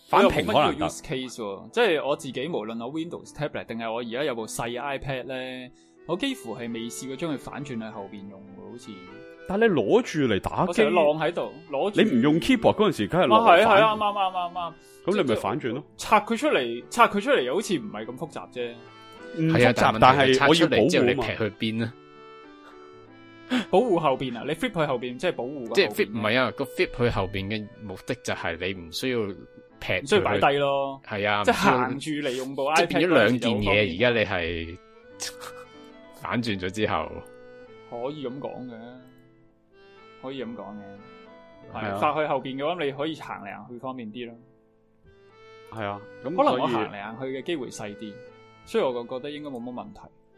Speaker 4: 反屏可能
Speaker 1: 乜 use case 喎，即係我自己無論我 Windows tablet 定係我而家有部細 iPad 咧，我幾乎係未試過將佢反轉去後邊用喎，好似。
Speaker 4: 但係你攞住嚟打機，
Speaker 1: 我成日晾喺度，攞住。
Speaker 4: 你唔用 keyboard 嗰陣時，梗係攞
Speaker 1: 啊係啊係
Speaker 4: 反。
Speaker 1: 啊啱啱啱啱啱。
Speaker 4: 咁你咪反轉咯。
Speaker 1: 拆佢出嚟，拆佢出嚟又好似唔係咁複雜啫。
Speaker 4: 唔
Speaker 5: 係啊，
Speaker 4: 複雜，但係我要保
Speaker 5: 之後你
Speaker 4: 護啊嘛。
Speaker 5: 劈去邊咧？
Speaker 1: 保護後邊啊！你 flip 去後邊，即係保護。
Speaker 5: 即係 flip 唔係啊，個 flip 去後邊嘅目的就係你唔需要劈，
Speaker 1: 唔需要擺低咯。
Speaker 5: 係啊，
Speaker 1: 即係行住嚟用部 iPad，
Speaker 5: 即係變咗兩件嘢。而家你係反轉咗之後，
Speaker 1: 可以咁講嘅，可以咁講嘅。係
Speaker 4: 係啊
Speaker 1: 發去後邊嘅話，你可以行嚟行去方便啲咯。
Speaker 4: 係啊，咁
Speaker 1: 可能我
Speaker 4: 所以
Speaker 1: 行嚟行去嘅機會細啲，所以我就覺得應該冇乜問題。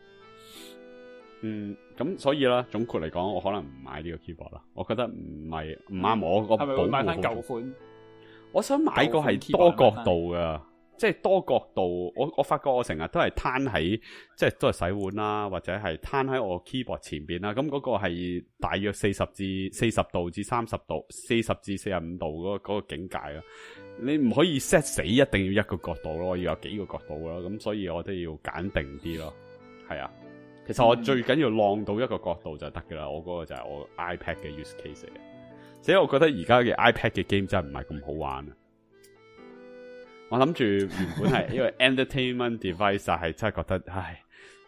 Speaker 4: 嗯，咁所以啦，總括嚟講，我可能唔買呢個 keyboard 啦。我覺得唔係唔啱我個保
Speaker 1: 係咪會買翻
Speaker 4: 護好。
Speaker 1: 舊款？
Speaker 4: 我想買個係多角度噶，即係多角度。我我發覺我成日都係攤喺，即係都係洗碗啦，或者係攤喺我 keyboard 前邊啦。咁嗰個係大約四十至四十度至三十度，四十至四十五度嗰、嗰個嗰個境界啦。你唔可以 set 死一定要一個角度咯，要有幾個角度咯。咁所以我都要揀定啲咯。係啊。其實我最緊要晾到一個角度就得噶啦，我嗰個就係我 iPad 嘅 use case 嚟嘅。所以我覺得而家嘅 iPad 嘅 game 真係唔係咁好玩啊！我諗住原本係因為 entertainment device，但係真係覺得唉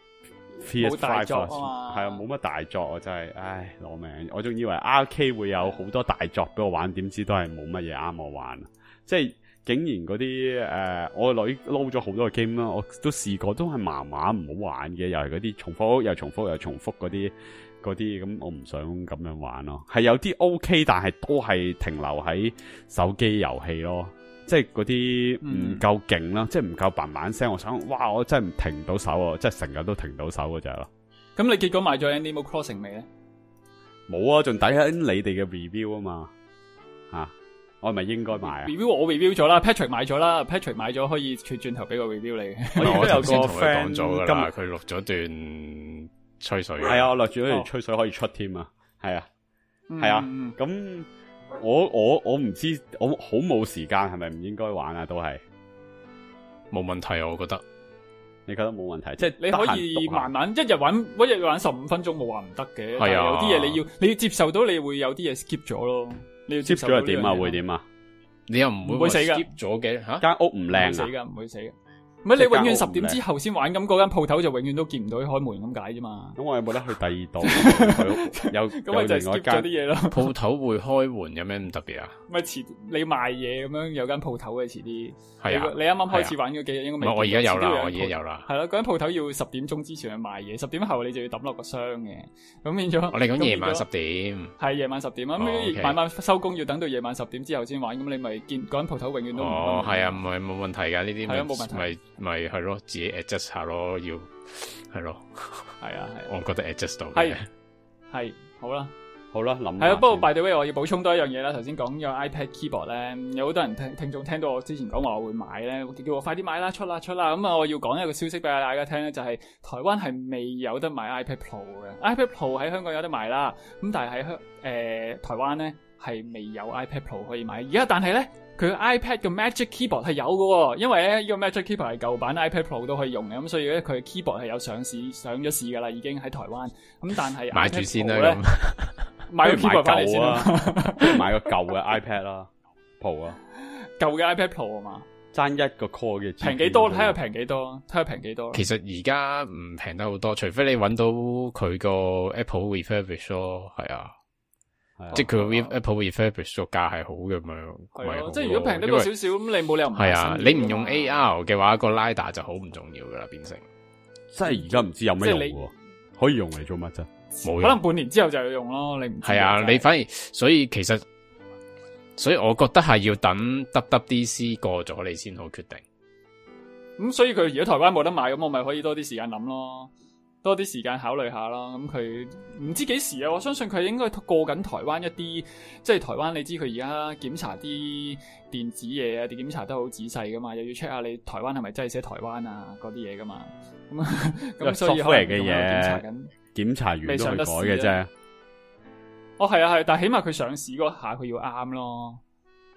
Speaker 4: ，P S 五
Speaker 1: 大作
Speaker 4: 係
Speaker 1: 啊
Speaker 4: 啊，冇乜大作，我真係唉攞命。我仲以為 R K 會有好多大作俾我玩，點知都係冇乜嘢啱我玩。即係竟然嗰啲誒，我女撈咗好多個 game 啦，我都試過，都係麻麻唔好玩嘅，又係嗰啲重複又重複又重複嗰啲嗰啲，咁我唔想咁樣玩咯。係有啲 OK，但係都係停留喺手機遊戲咯，即係嗰啲唔夠勁啦，即係唔夠嘭嘭聲。我想，哇！我真係唔停唔到手啊，即係成日都停唔到手嗰隻咯。
Speaker 1: 咁你結果買咗 Animal Crossing 未咧？
Speaker 4: 冇啊，仲抵緊你哋嘅 review 啊嘛，吓、啊。我係咪應該買啊
Speaker 1: ？review 我 review 咗啦 ，Patrick 買咗啦 ，Patrick 買咗可以轉轉頭俾個 review 你。
Speaker 5: 我
Speaker 4: 有
Speaker 5: 頭先
Speaker 4: 個
Speaker 5: 同佢講咗噶啦，
Speaker 4: 今
Speaker 5: 佢錄咗段吹水。
Speaker 4: 係啊，我錄住嗰段吹水可以出添啊，係啊，係啊。
Speaker 1: 嗯
Speaker 4: 咁我我我唔知，我好冇時間，係咪唔應該玩啊？都係
Speaker 5: 冇問題，我覺得。
Speaker 4: 你覺得冇問題？即係
Speaker 1: 你可以慢慢一日玩，一日玩十五分鐘，冇話唔得嘅。
Speaker 5: 係啊，
Speaker 1: 有啲嘢你要你要接受到，你會有啲嘢 skip 咗咯。你要接受
Speaker 4: 咗點啊？會點啊？
Speaker 5: 你又唔會
Speaker 1: 會死噶
Speaker 5: skip 咗嘅吓？
Speaker 4: 間屋唔靚啊？
Speaker 1: 唔會死噶，唔會死嘅。唔係你永遠十點之後先玩，咁嗰間鋪頭就永遠都見唔到開門咁解啫嘛。
Speaker 4: 咁我有冇得去第二度？有
Speaker 1: 咁咪就係 skip 咗啲嘢咯。
Speaker 5: 鋪頭會開門有咩咁特別啊？
Speaker 1: 咪遲你賣嘢咁樣有間鋪頭嘅遲啲。
Speaker 5: 係啊，
Speaker 1: 你啱啱開始玩嗰幾日應該未。
Speaker 5: 我而家有啦，我而家有啦。
Speaker 1: 係啦，嗰間鋪頭要十點鐘之前去賣嘢，十點後你就要抌落個箱嘅。咁變咗。
Speaker 5: 我哋講夜晚十點。
Speaker 1: 係夜晚十點啊！咁晚晚收工要等到夜晚十點之後先玩，咁你咪見嗰間鋪頭永遠都唔。
Speaker 5: 哦，係啊，唔係冇問題噶呢啲。
Speaker 1: 係啊，冇問題。
Speaker 5: 咪咪係咯。自己 adjust 下咯，要係咯，
Speaker 1: 係啊係。
Speaker 5: 我覺得 adjust 到
Speaker 1: 嘅。係係好啦，
Speaker 4: 好啦，諗
Speaker 1: 係啊。不過 by the way，我要補充多一樣嘢啦。頭先講有 iPad keyboard 咧，有好多人聽聽眾聽到我之前講話我會買咧，叫我快啲買啦，出啦出啦。咁啊，我要講一個消息俾大家聽咧，就係台灣係未有得買 iPad Pro 嘅。iPad Pro 喺香港有得賣啦，咁但係喺香誒台灣咧係未有 iPad Pro 可以買。而家但係咧。佢 iPad 嘅 Magic Keyboard 係有嘅，因為咧呢個 Magic Keyboard 係舊版 iPad Pro 都可以用嘅，咁所以咧佢 Keyboard 係有上市上咗市噶啦，已經喺台灣。咁但係
Speaker 5: 買住先啦，咁
Speaker 1: 買個 Keyboard 翻嚟先啦，
Speaker 4: 買個舊嘅 iPad 啦，Pro 啊，
Speaker 1: 舊嘅 iPad Pro 啊嘛，
Speaker 4: 爭一個 core 嘅，
Speaker 1: 平幾多？睇下平幾多，睇下平幾多。
Speaker 5: 其實而家唔平得好多，除非你揾到佢個 Apple Refurbish 咯，係啊。即係佢 Apple refurbish 個價係好嘅嘛，係
Speaker 1: 咯。即係如果平得過少少，咁你冇理由唔
Speaker 5: 係啊。你唔用 A R 嘅話，個 LiDAR 就好唔重要噶啦，變成。
Speaker 4: 即係而家唔知有咩用喎，可以用嚟做乜啫？
Speaker 5: 冇。
Speaker 1: 可能半年之後就要用咯，你唔知。
Speaker 5: 係啊，你反而所以其實，所以我覺得係要等 W W D C 過咗你先好決定。
Speaker 1: 咁所以佢如果台灣冇得買，咁我咪可以多啲時間諗咯。多啲時間考慮下啦，咁佢唔知幾時啊！我相信佢應該過緊台灣一啲，即係台灣你知佢而家檢查啲電子嘢啊，啲檢查得好仔細噶嘛，又要 check 下你台灣係咪真係寫台灣啊嗰啲嘢噶嘛，咁咁所以可能
Speaker 4: 嘅嘢
Speaker 1: 檢查緊，
Speaker 4: 檢查完都去改嘅啫。
Speaker 1: 哦，係啊係，但係起碼佢上市嗰下佢要啱咯。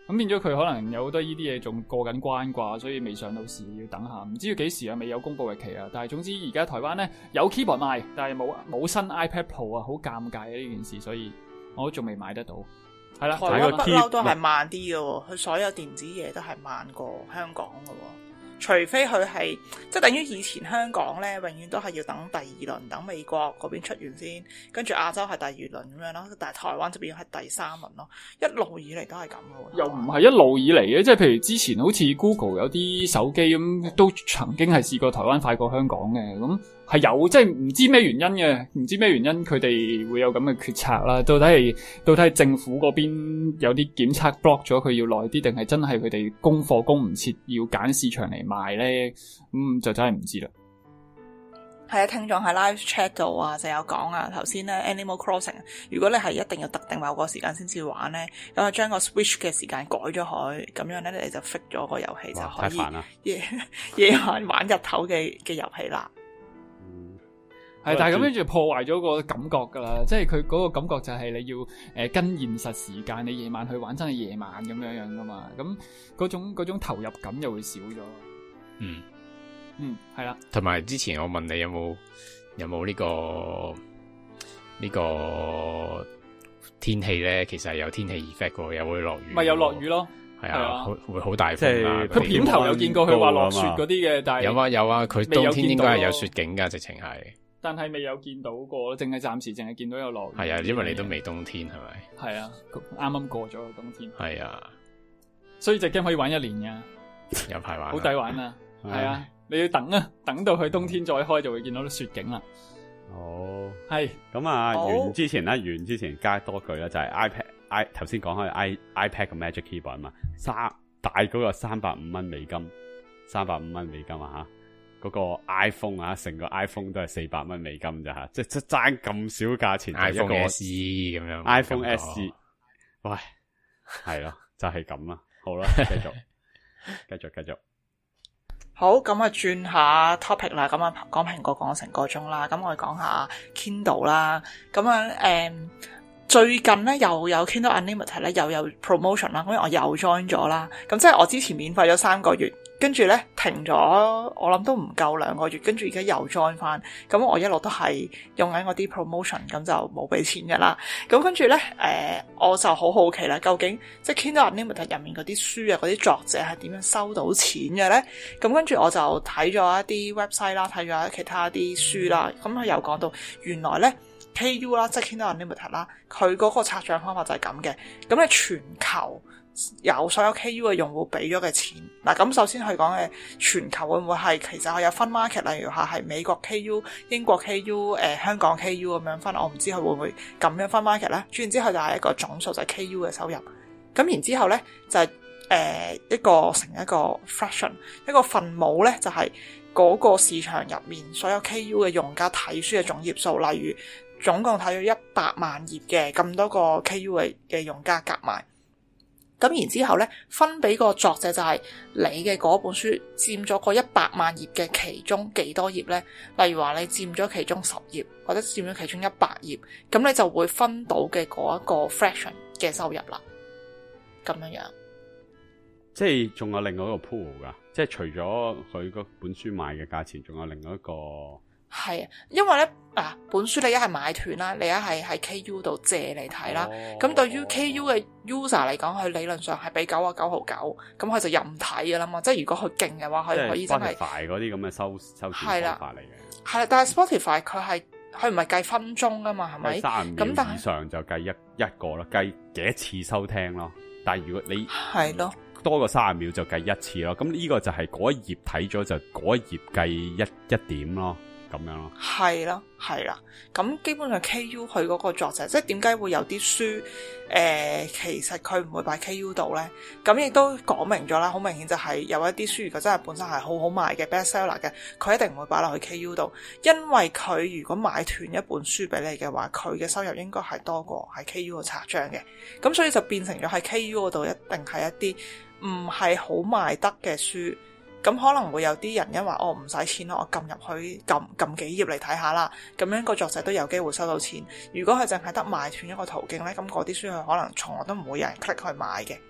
Speaker 1: 咁變咗佢可能有好多呢啲嘢仲過緊關啩，所以未上到市要等下，唔知要幾時啊，未有公佈日期啊。但係總之而家台灣咧有 keyboard 賣，但係冇冇新 iPad Pro 啊，好尷尬啊呢件事，所以我都仲未買得到。係啦，
Speaker 3: 台灣不嬲都係慢啲嘅喎，佢所有電子嘢都係慢過香港嘅喎。除非佢係即係等於以前香港咧，永遠都係要等第二輪，等美國嗰邊出完先，跟住亞洲係第二輪咁樣咯。但係台灣就變咗係第三輪咯，一路以嚟都係咁嘅喎。
Speaker 1: 又唔係一路以嚟嘅，即係譬如之前好似 Google 有啲手機咁，都曾經係試過台灣快過香港嘅，咁係有即係唔知咩原因嘅，唔知咩原因佢哋會有咁嘅決策啦。到底係到底係政府嗰邊有啲檢測 block 咗佢要耐啲，定係真係佢哋供貨供唔切要揀市場嚟賣咧？咁、嗯、就真係唔知啦。
Speaker 3: 係啊，聽眾喺 live chat 度啊，就有講啊，頭先咧 Animal Crossing， 如果你係一定要特定某個時間先至玩咧，咁啊將個 Switch 嘅時間改咗佢，咁樣咧你就 fix 咗個遊戲就可以夜夜晚玩日頭嘅嘅遊戲啦。
Speaker 1: 係，但係咁樣就破壞咗個感覺噶啦，即係佢嗰個感覺就係你要誒、呃、跟現實時間，你夜晚去玩真係夜晚咁樣樣噶嘛，咁嗰種嗰種投入感就會少咗。
Speaker 5: 嗯
Speaker 1: 嗯，係啦。同
Speaker 5: 埋之前我問你有冇有冇呢、這個呢、這個天氣咧，其實係有天氣 effect 嘅，又會落雨。
Speaker 1: 咪有落雨咯。係啊，
Speaker 5: 會好大風啊！
Speaker 1: 佢片頭有見過佢話落雪嗰啲嘅，但係
Speaker 5: 有啊有啊，佢冬天應該係有雪景噶，直情係。
Speaker 1: 但係未有見到過，淨係暫時淨係見到有落雨。
Speaker 5: 係啊，因為你都未冬天係咪？
Speaker 1: 係啊，啱啱過咗個冬天。
Speaker 5: 係啊，
Speaker 1: 所以隻 game 可以玩一年噶，
Speaker 5: 有排玩，
Speaker 1: 好抵玩啊！係啊，你要等啊，等到佢冬天再開就會見到啲雪景啦。
Speaker 4: 哦，
Speaker 1: 係
Speaker 4: 咁啊，完之前咧，完之前加多句啦，就係 iPad i 頭先講開 i iPad 嘅 Magic Keyboard 啊嘛，三大嗰個三百五蚊美金，三百五蚊美金啊吓。嗰、那個 iPhone 啊，成個 iPhone 都係四百蚊美金咋吓，即係即係爭咁少價錢
Speaker 5: ，iPhone S E 咁樣
Speaker 4: ，iPhone S E， 喂，係咯，就係咁啦，好啦，繼續，繼續，繼續，
Speaker 3: 好，咁啊轉下 topic 啦，咁啊講蘋果講成個鐘啦，咁我哋講下 Kindle 啦，咁啊誒。嗯最近咧又有 Kindle Unlimited 咧又有 promotion 啦，咁我又 join 咗啦。咁即係我之前免費咗三個月，跟住咧停咗，我諗都唔夠兩個月，跟住而家又 join 翻。咁我一路都係用緊嗰啲 promotion，咁就冇俾錢嘅啦。咁跟住咧，誒、呃、我就好好奇啦，究竟即係 Kindle Unlimited 入面嗰啲書啊，嗰啲作者係點樣收到錢嘅咧？咁跟住我就睇咗一啲 website 啦，睇咗其他啲書啦。咁佢又講到原來咧。K U 啦，即係 Kindle Unlimited 啦，佢嗰個拆賬方法就係咁嘅。咁你全球有所有 K U 嘅用戶俾咗嘅錢，嗱咁首先佢講嘅全球會唔會係其實佢有分 market，例如下係美國 K U、英國 K U、呃、香港 K U 咁樣分，我唔知佢會唔會咁樣分 market 咧。轉然之後就係一個總數就係 K U 嘅收入，咁然之後咧就係、是、誒、呃、一個成一個 fraction， 一個分母咧就係、是、嗰個市場入面所有 K U 嘅用家睇書嘅總頁數，例如。總共睇咗一百萬頁嘅咁多個 K U 嘅嘅用家夾埋，咁然之後咧分俾個作者就係你嘅嗰本書佔咗個一百萬頁嘅其中幾多頁咧？例如話你佔咗其中十頁或者佔咗其中一百頁，咁你就會分到嘅嗰一個 fraction 嘅收入啦。咁樣樣，即
Speaker 4: 係仲有另外一個 pool 噶，即係除咗佢嗰本書賣嘅價錢，仲有另外一個。
Speaker 3: 係啊，因為咧啊，本書你一係買斷啦，你一係喺 K U 度借嚟睇啦。咁、哦、對於 K U 嘅 user 嚟講，佢理論上係俾九啊九毫九，咁佢就任睇噶啦嘛。即係如果佢勁嘅話，佢可以真係
Speaker 4: Spotify 嗰啲咁嘅收收錢方法嚟嘅。
Speaker 3: 係啦，但係 Spotify 佢係佢唔係計分鐘噶嘛，係咪？
Speaker 4: 三十秒以上就計一一個咯，計幾多次收聽咯。但係如果你
Speaker 3: 係咯
Speaker 4: 多過三十秒就計一次咯。咁呢個就係嗰一頁睇咗就嗰一頁計一一點咯。咁樣咯，係啦，係啦，咁基本上
Speaker 3: K U 佢嗰個作者，即係點解會有啲書，誒、呃，其實佢唔會擺 K U 度咧？咁亦都講明咗啦，好明顯就係有一啲書如果真係本身係好好賣嘅 bestseller 嘅，佢一定唔會擺落去 K U 度，因為佢如果買斷一本書俾你嘅話，佢嘅收入應該係多過喺 K U 度拆賬嘅，咁所以就變成咗喺 K U 嗰度一定係一啲唔係好賣得嘅書。咁可能會有啲人因為我唔使錢咯，我撳入去撳撳幾頁嚟睇下啦，咁樣個作者都有機會收到錢。如果佢淨係得賣斷一個途徑咧，咁嗰啲書佢可能從來都唔會有人 click 去買嘅，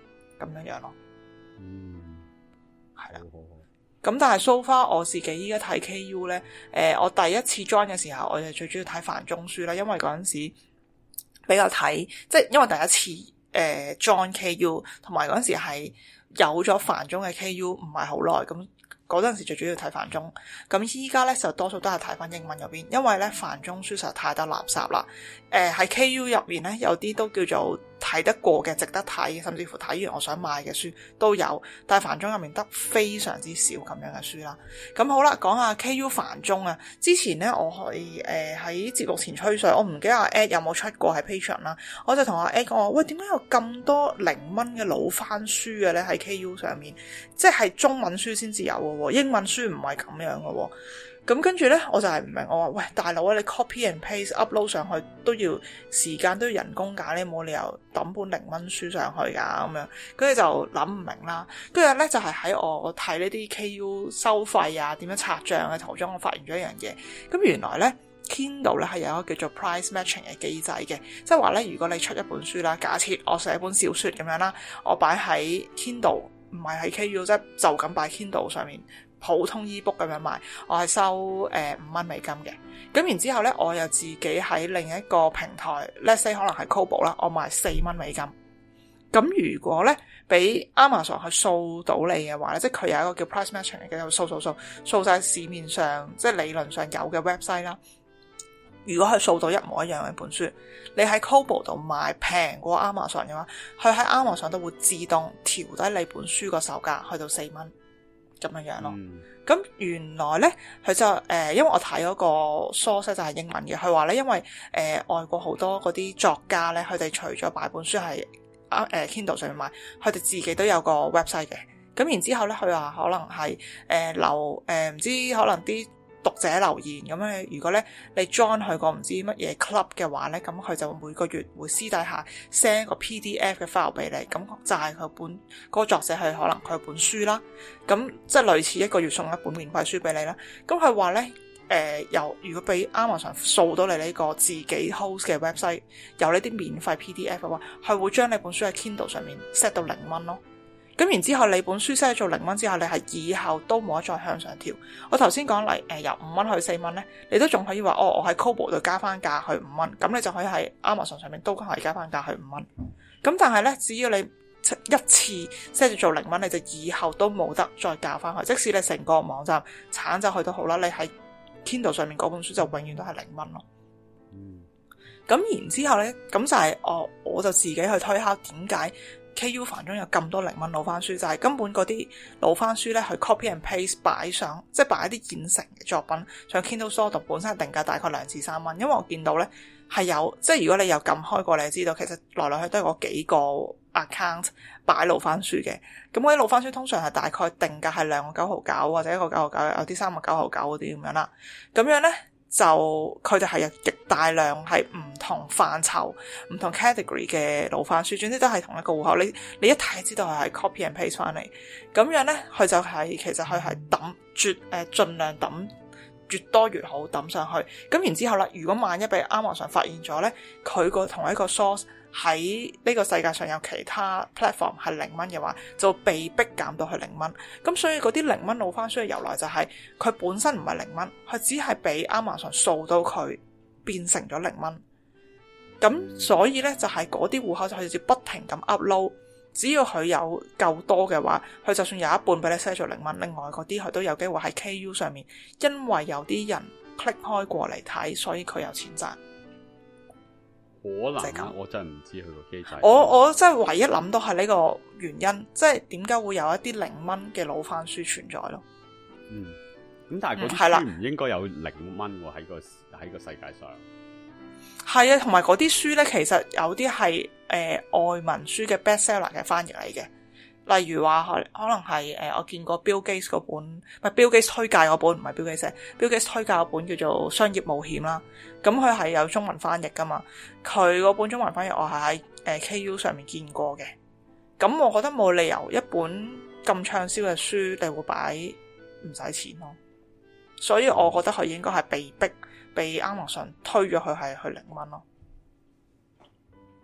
Speaker 3: 咁樣樣咯。
Speaker 4: 嗯，
Speaker 3: 係啦。
Speaker 4: 好好好。
Speaker 3: 咁但係 so far 我自己依家睇 K U 咧，誒、呃、我第一次 join 嘅時候，我就最主要睇繁中書啦，因為嗰陣時比較睇，即係因為第一次誒、呃、join K U， 同埋嗰陣時係有咗繁中嘅 K U 唔係好耐，咁嗰陣時最主要睇繁中，咁依家咧就多數都係睇翻英文嗰邊，因為咧繁中書實在太多垃圾啦。誒、呃、喺 K U 入面咧，有啲都叫做睇得過嘅，值得睇，甚至乎睇完我想買嘅書都有，但係繁中入面得非常之少咁樣嘅書啦。咁好啦，講下 K U 繁中啊。之前咧我係誒喺節目前吹水，我唔記得阿 Ed 有冇出過喺 Patreon 啦，我就同阿 Ed 講話，喂，點解有咁多零蚊嘅老番書嘅咧喺 K U 上面？即係中文書先至有嘅喎，英文書唔係咁樣嘅喎。咁跟住咧，我就係唔明，我話喂，大佬啊，你 copy and paste upload 上去都要時間，都要人工價，你冇理由抌本零蚊書上去㗎咁樣。跟住就諗唔明啦。跟住咧就係喺我睇呢啲 K U 收費啊，點樣拆賬嘅途中，我發現咗一樣嘢。咁原來咧 Kindle 咧係有一個叫做 price matching 嘅機制嘅，即係話咧，如果你出一本書啦，假設我寫一本小說咁樣啦，我擺喺 Kindle 唔係喺 K U， 即係就咁擺 Kindle 上面。普通 ebook 咁樣賣，我係收誒五蚊美金嘅。咁然之後咧，我又自己喺另一個平台 let's say 可能係 Kobo 啦，我賣四蚊美金。咁如果咧俾 Amazon 去掃到你嘅話咧，即係佢有一個叫 price matching 嘅，掃掃掃掃曬市面上即係理論上有嘅 website 啦。如果佢掃到一模一樣嘅本書，你喺 Kobo 度賣平過 Amazon 嘅話，佢喺 Amazon 都會自動調低你本書個售價去到四蚊。咁樣樣咯，咁、嗯、原來咧佢就誒、呃，因為我睇嗰個 source 就係英文嘅，佢話咧因為誒、呃、外國好多嗰啲作家咧，佢哋除咗擺本書係啊誒 Kindle 上面賣，佢哋自己都有個 website 嘅。咁然之後咧，佢話可能係誒、呃、留誒唔知可能啲讀者留言咁樣，如果咧你 join 佢個唔知乜嘢 club 嘅話咧，咁佢就每個月會私底下 send 個 P D F 嘅 file 俾你，咁就係佢本嗰、嗰個作者係可能佢本書啦，咁即係類似一個月送一本免費書俾你啦。咁佢話咧誒，由如果俾 Amazon 掃到你呢個自己 host 嘅 website 有呢啲免費 P D F 嘅話，係會將你本書喺 Kindle 上面 set 到零蚊咯。咁然之後，你本書 set 做零蚊之後，你係以後都冇得再向上調。我頭先講嚟，誒由五蚊去四蚊咧，你都仲可以話，哦，我喺 Kobo 度加翻價去五蚊，咁你就可以喺 Amazon 上面都可以加翻價去五蚊。咁但係咧，只要你一次 set 做零蚊，你就以後都冇得再加翻去。即使你成個網站鏟走去都好啦，你喺 Kindle 上面嗰本書就永遠都係零蚊咯。嗯。咁然之後咧，咁就係我我就自己去推敲點解 K U 繁中有咁多零蚊老番書，就係、是、根本嗰啲老番書咧，去 copy and paste 擺上，即係擺一啲現成嘅作品上 Kindle Store 度，本身係定價大概兩至三蚊。因為我見到咧係有，即係如果你有撳開過，你就知道其實來來去都係嗰幾個 account 擺老番書嘅。咁嗰啲老番書通常係大概定價係兩個九毫九或者一個九毫九，有啲三個九毫九嗰啲咁樣啦。咁樣咧。就佢哋係有極大量係唔同範疇、唔同 category 嘅老番書，總之都係同一個戶口。你你一睇知道係 copy and paste 翻嚟，咁樣咧佢就係、是、其實佢係抌絕誒，盡量抌越多越好抌上去。咁然之後啦，如果萬一俾 Amazon 發現咗咧，佢個同一個 source 喺呢個世界上有其他 platform 係零蚊嘅話，就被逼減到去零蚊。咁所以嗰啲零蚊老番書嘅由來就係、是、佢本身唔係零蚊，佢只係俾 Amazon 掃到佢變成咗零蚊。咁所以咧就係嗰啲戶口就係要不停咁 upload， 只要佢有夠多嘅話，佢就算有一半俾你 set 做零蚊，另外嗰啲佢都有機會喺 K U 上面，因為有啲人 click 開過嚟睇，所以佢有錢賺。
Speaker 4: 可能啊，我真係唔知佢個機制。
Speaker 3: 我我真係唯一諗到係呢個原因，即係點解會有一啲零蚊嘅老番書存在咯。
Speaker 4: 嗯，咁但係嗰啲書唔應該有零蚊喎，喺個喺個世界上。
Speaker 3: 係啊，同埋嗰啲書咧，其實有啲係誒外文書嘅 bestseller 嘅翻譯嚟嘅。例如話可可能係誒、呃，我見過 Bill Gates 嗰本，唔係 Bill Gates 推介嗰本，唔係 Bill Gates 寫 Bill Gates 推介嗰本叫做《商業冒險》啦。咁佢係有中文翻譯噶嘛？佢嗰本中文翻譯我係喺誒 K U 上面見過嘅。咁我覺得冇理由一本咁暢銷嘅書你會擺唔使錢咯。所以我覺得佢應該係被逼被 Amazon 推咗佢係去零蚊咯。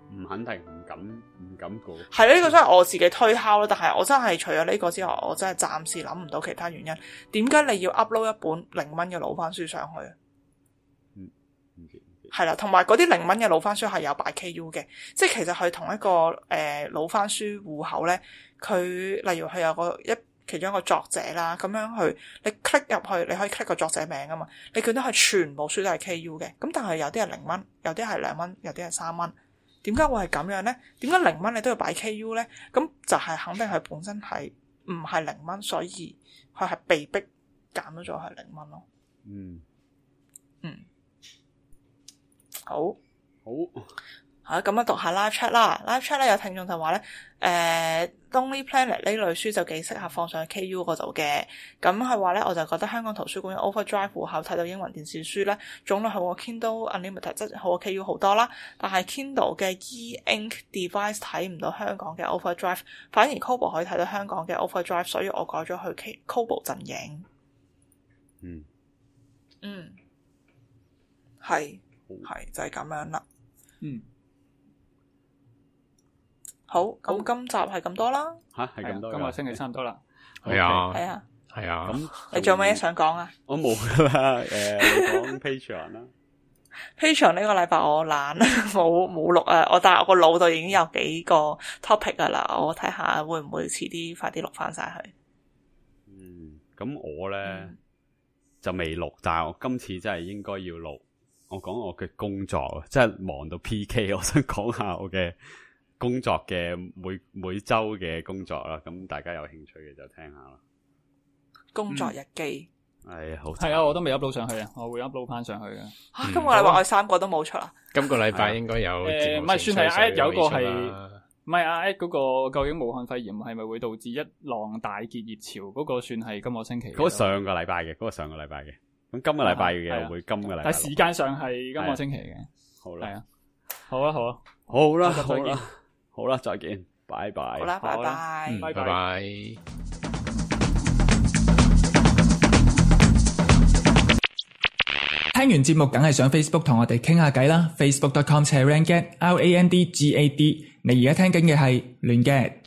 Speaker 4: 唔肯定，唔敢唔敢估。
Speaker 3: 係呢個真係我自己推敲咯，但係我真係除咗呢個之外，我真係暫時諗唔到其他原因。點解你要 upload 一本零蚊嘅老番書上去？
Speaker 4: 嗯，
Speaker 3: 係啦，同埋嗰啲零蚊嘅老番書係有擺 K U 嘅，即係其實佢同一個誒、呃、老番書戶口咧，佢例如佢有個一其中一個作者啦，咁樣去你 click 入去，你可以 click 個作者名啊嘛，你見到佢全部書都係 K U 嘅，咁但係有啲係零蚊，有啲係兩蚊，有啲係三蚊。點解會係咁樣咧？點解零蚊你都要擺 K U 咧？咁就係肯定佢本身係唔係零蚊，所以佢係被逼減咗咗係零蚊咯。
Speaker 4: 嗯
Speaker 3: 嗯，好
Speaker 4: 好。
Speaker 3: 好，咁啊讀下 live chat 啦。live chat 咧有聽眾就話咧，誒、呃、Lonely Planet 呢類書就幾適合放上 K U 嗰度嘅。咁係話咧，我就覺得香港圖書館嘅 Overdrive 戶口睇到英文電視書咧，種類好過 Kindle Unlimited，即係好過 K U 好多啦。但係 Kindle 嘅 E-Ink device 睇唔到香港嘅 Overdrive， 反而 Kobo 可以睇到香港嘅 Overdrive， 所以我改咗去 Kobo 陣營。
Speaker 4: 嗯
Speaker 3: 嗯，係係就係、是、咁樣啦。
Speaker 1: 嗯。
Speaker 3: 好，咁今集係咁多啦。
Speaker 4: 吓，係咁多。
Speaker 1: 今個星期差唔多啦。
Speaker 5: 係啊，
Speaker 3: 係啊，
Speaker 5: 係啊。
Speaker 4: 咁
Speaker 3: 你仲有咩想講啊？
Speaker 4: 我冇噶啦。誒，你講 Patreon 啦。
Speaker 3: Patreon 呢個禮拜我懶，冇冇錄啊。我但係我個腦度已經有幾個 topic 噶啦。我睇下會唔會遲啲快啲錄翻晒佢。
Speaker 4: 嗯，咁我咧、
Speaker 3: 嗯、
Speaker 4: 就未錄，但係我今次真係應該要錄。我講我嘅工作，即係忙到 P K。我想講下我嘅工作嘅每每周嘅工作啦，咁大家有興趣嘅就聽下啦。
Speaker 3: 工作日記
Speaker 4: 係好
Speaker 1: 係啊，我都未 upload 上去啊，我會 upload 翻上去嘅。
Speaker 3: 吓、啊，今個禮拜我哋三個都冇出啊。
Speaker 5: 今個禮拜應該有
Speaker 1: 誒，唔係算係 A 有個係唔係啊？A 嗰個究竟武漢肺炎係咪會導致一浪大結熱潮？嗰、那個算係今個星期。嗰、
Speaker 4: 那個上個禮拜嘅，嗰、那個上個禮拜嘅。咁今個禮拜嘅會今個禮拜。
Speaker 1: 但係時間上係今個星期嘅。
Speaker 4: 好啦，
Speaker 1: 係啊，好啊，好啊，
Speaker 4: 好啦，
Speaker 1: 好啦。
Speaker 4: 好啦，再見，拜拜。
Speaker 3: 好啦，拜拜，
Speaker 5: 嗯、拜拜。
Speaker 6: 聽完節目梗係上 Facebook 同我哋傾下偈啦 ，facebook dot com slash randgad，R A N D G A D。你而家聽緊嘅係亂嘅。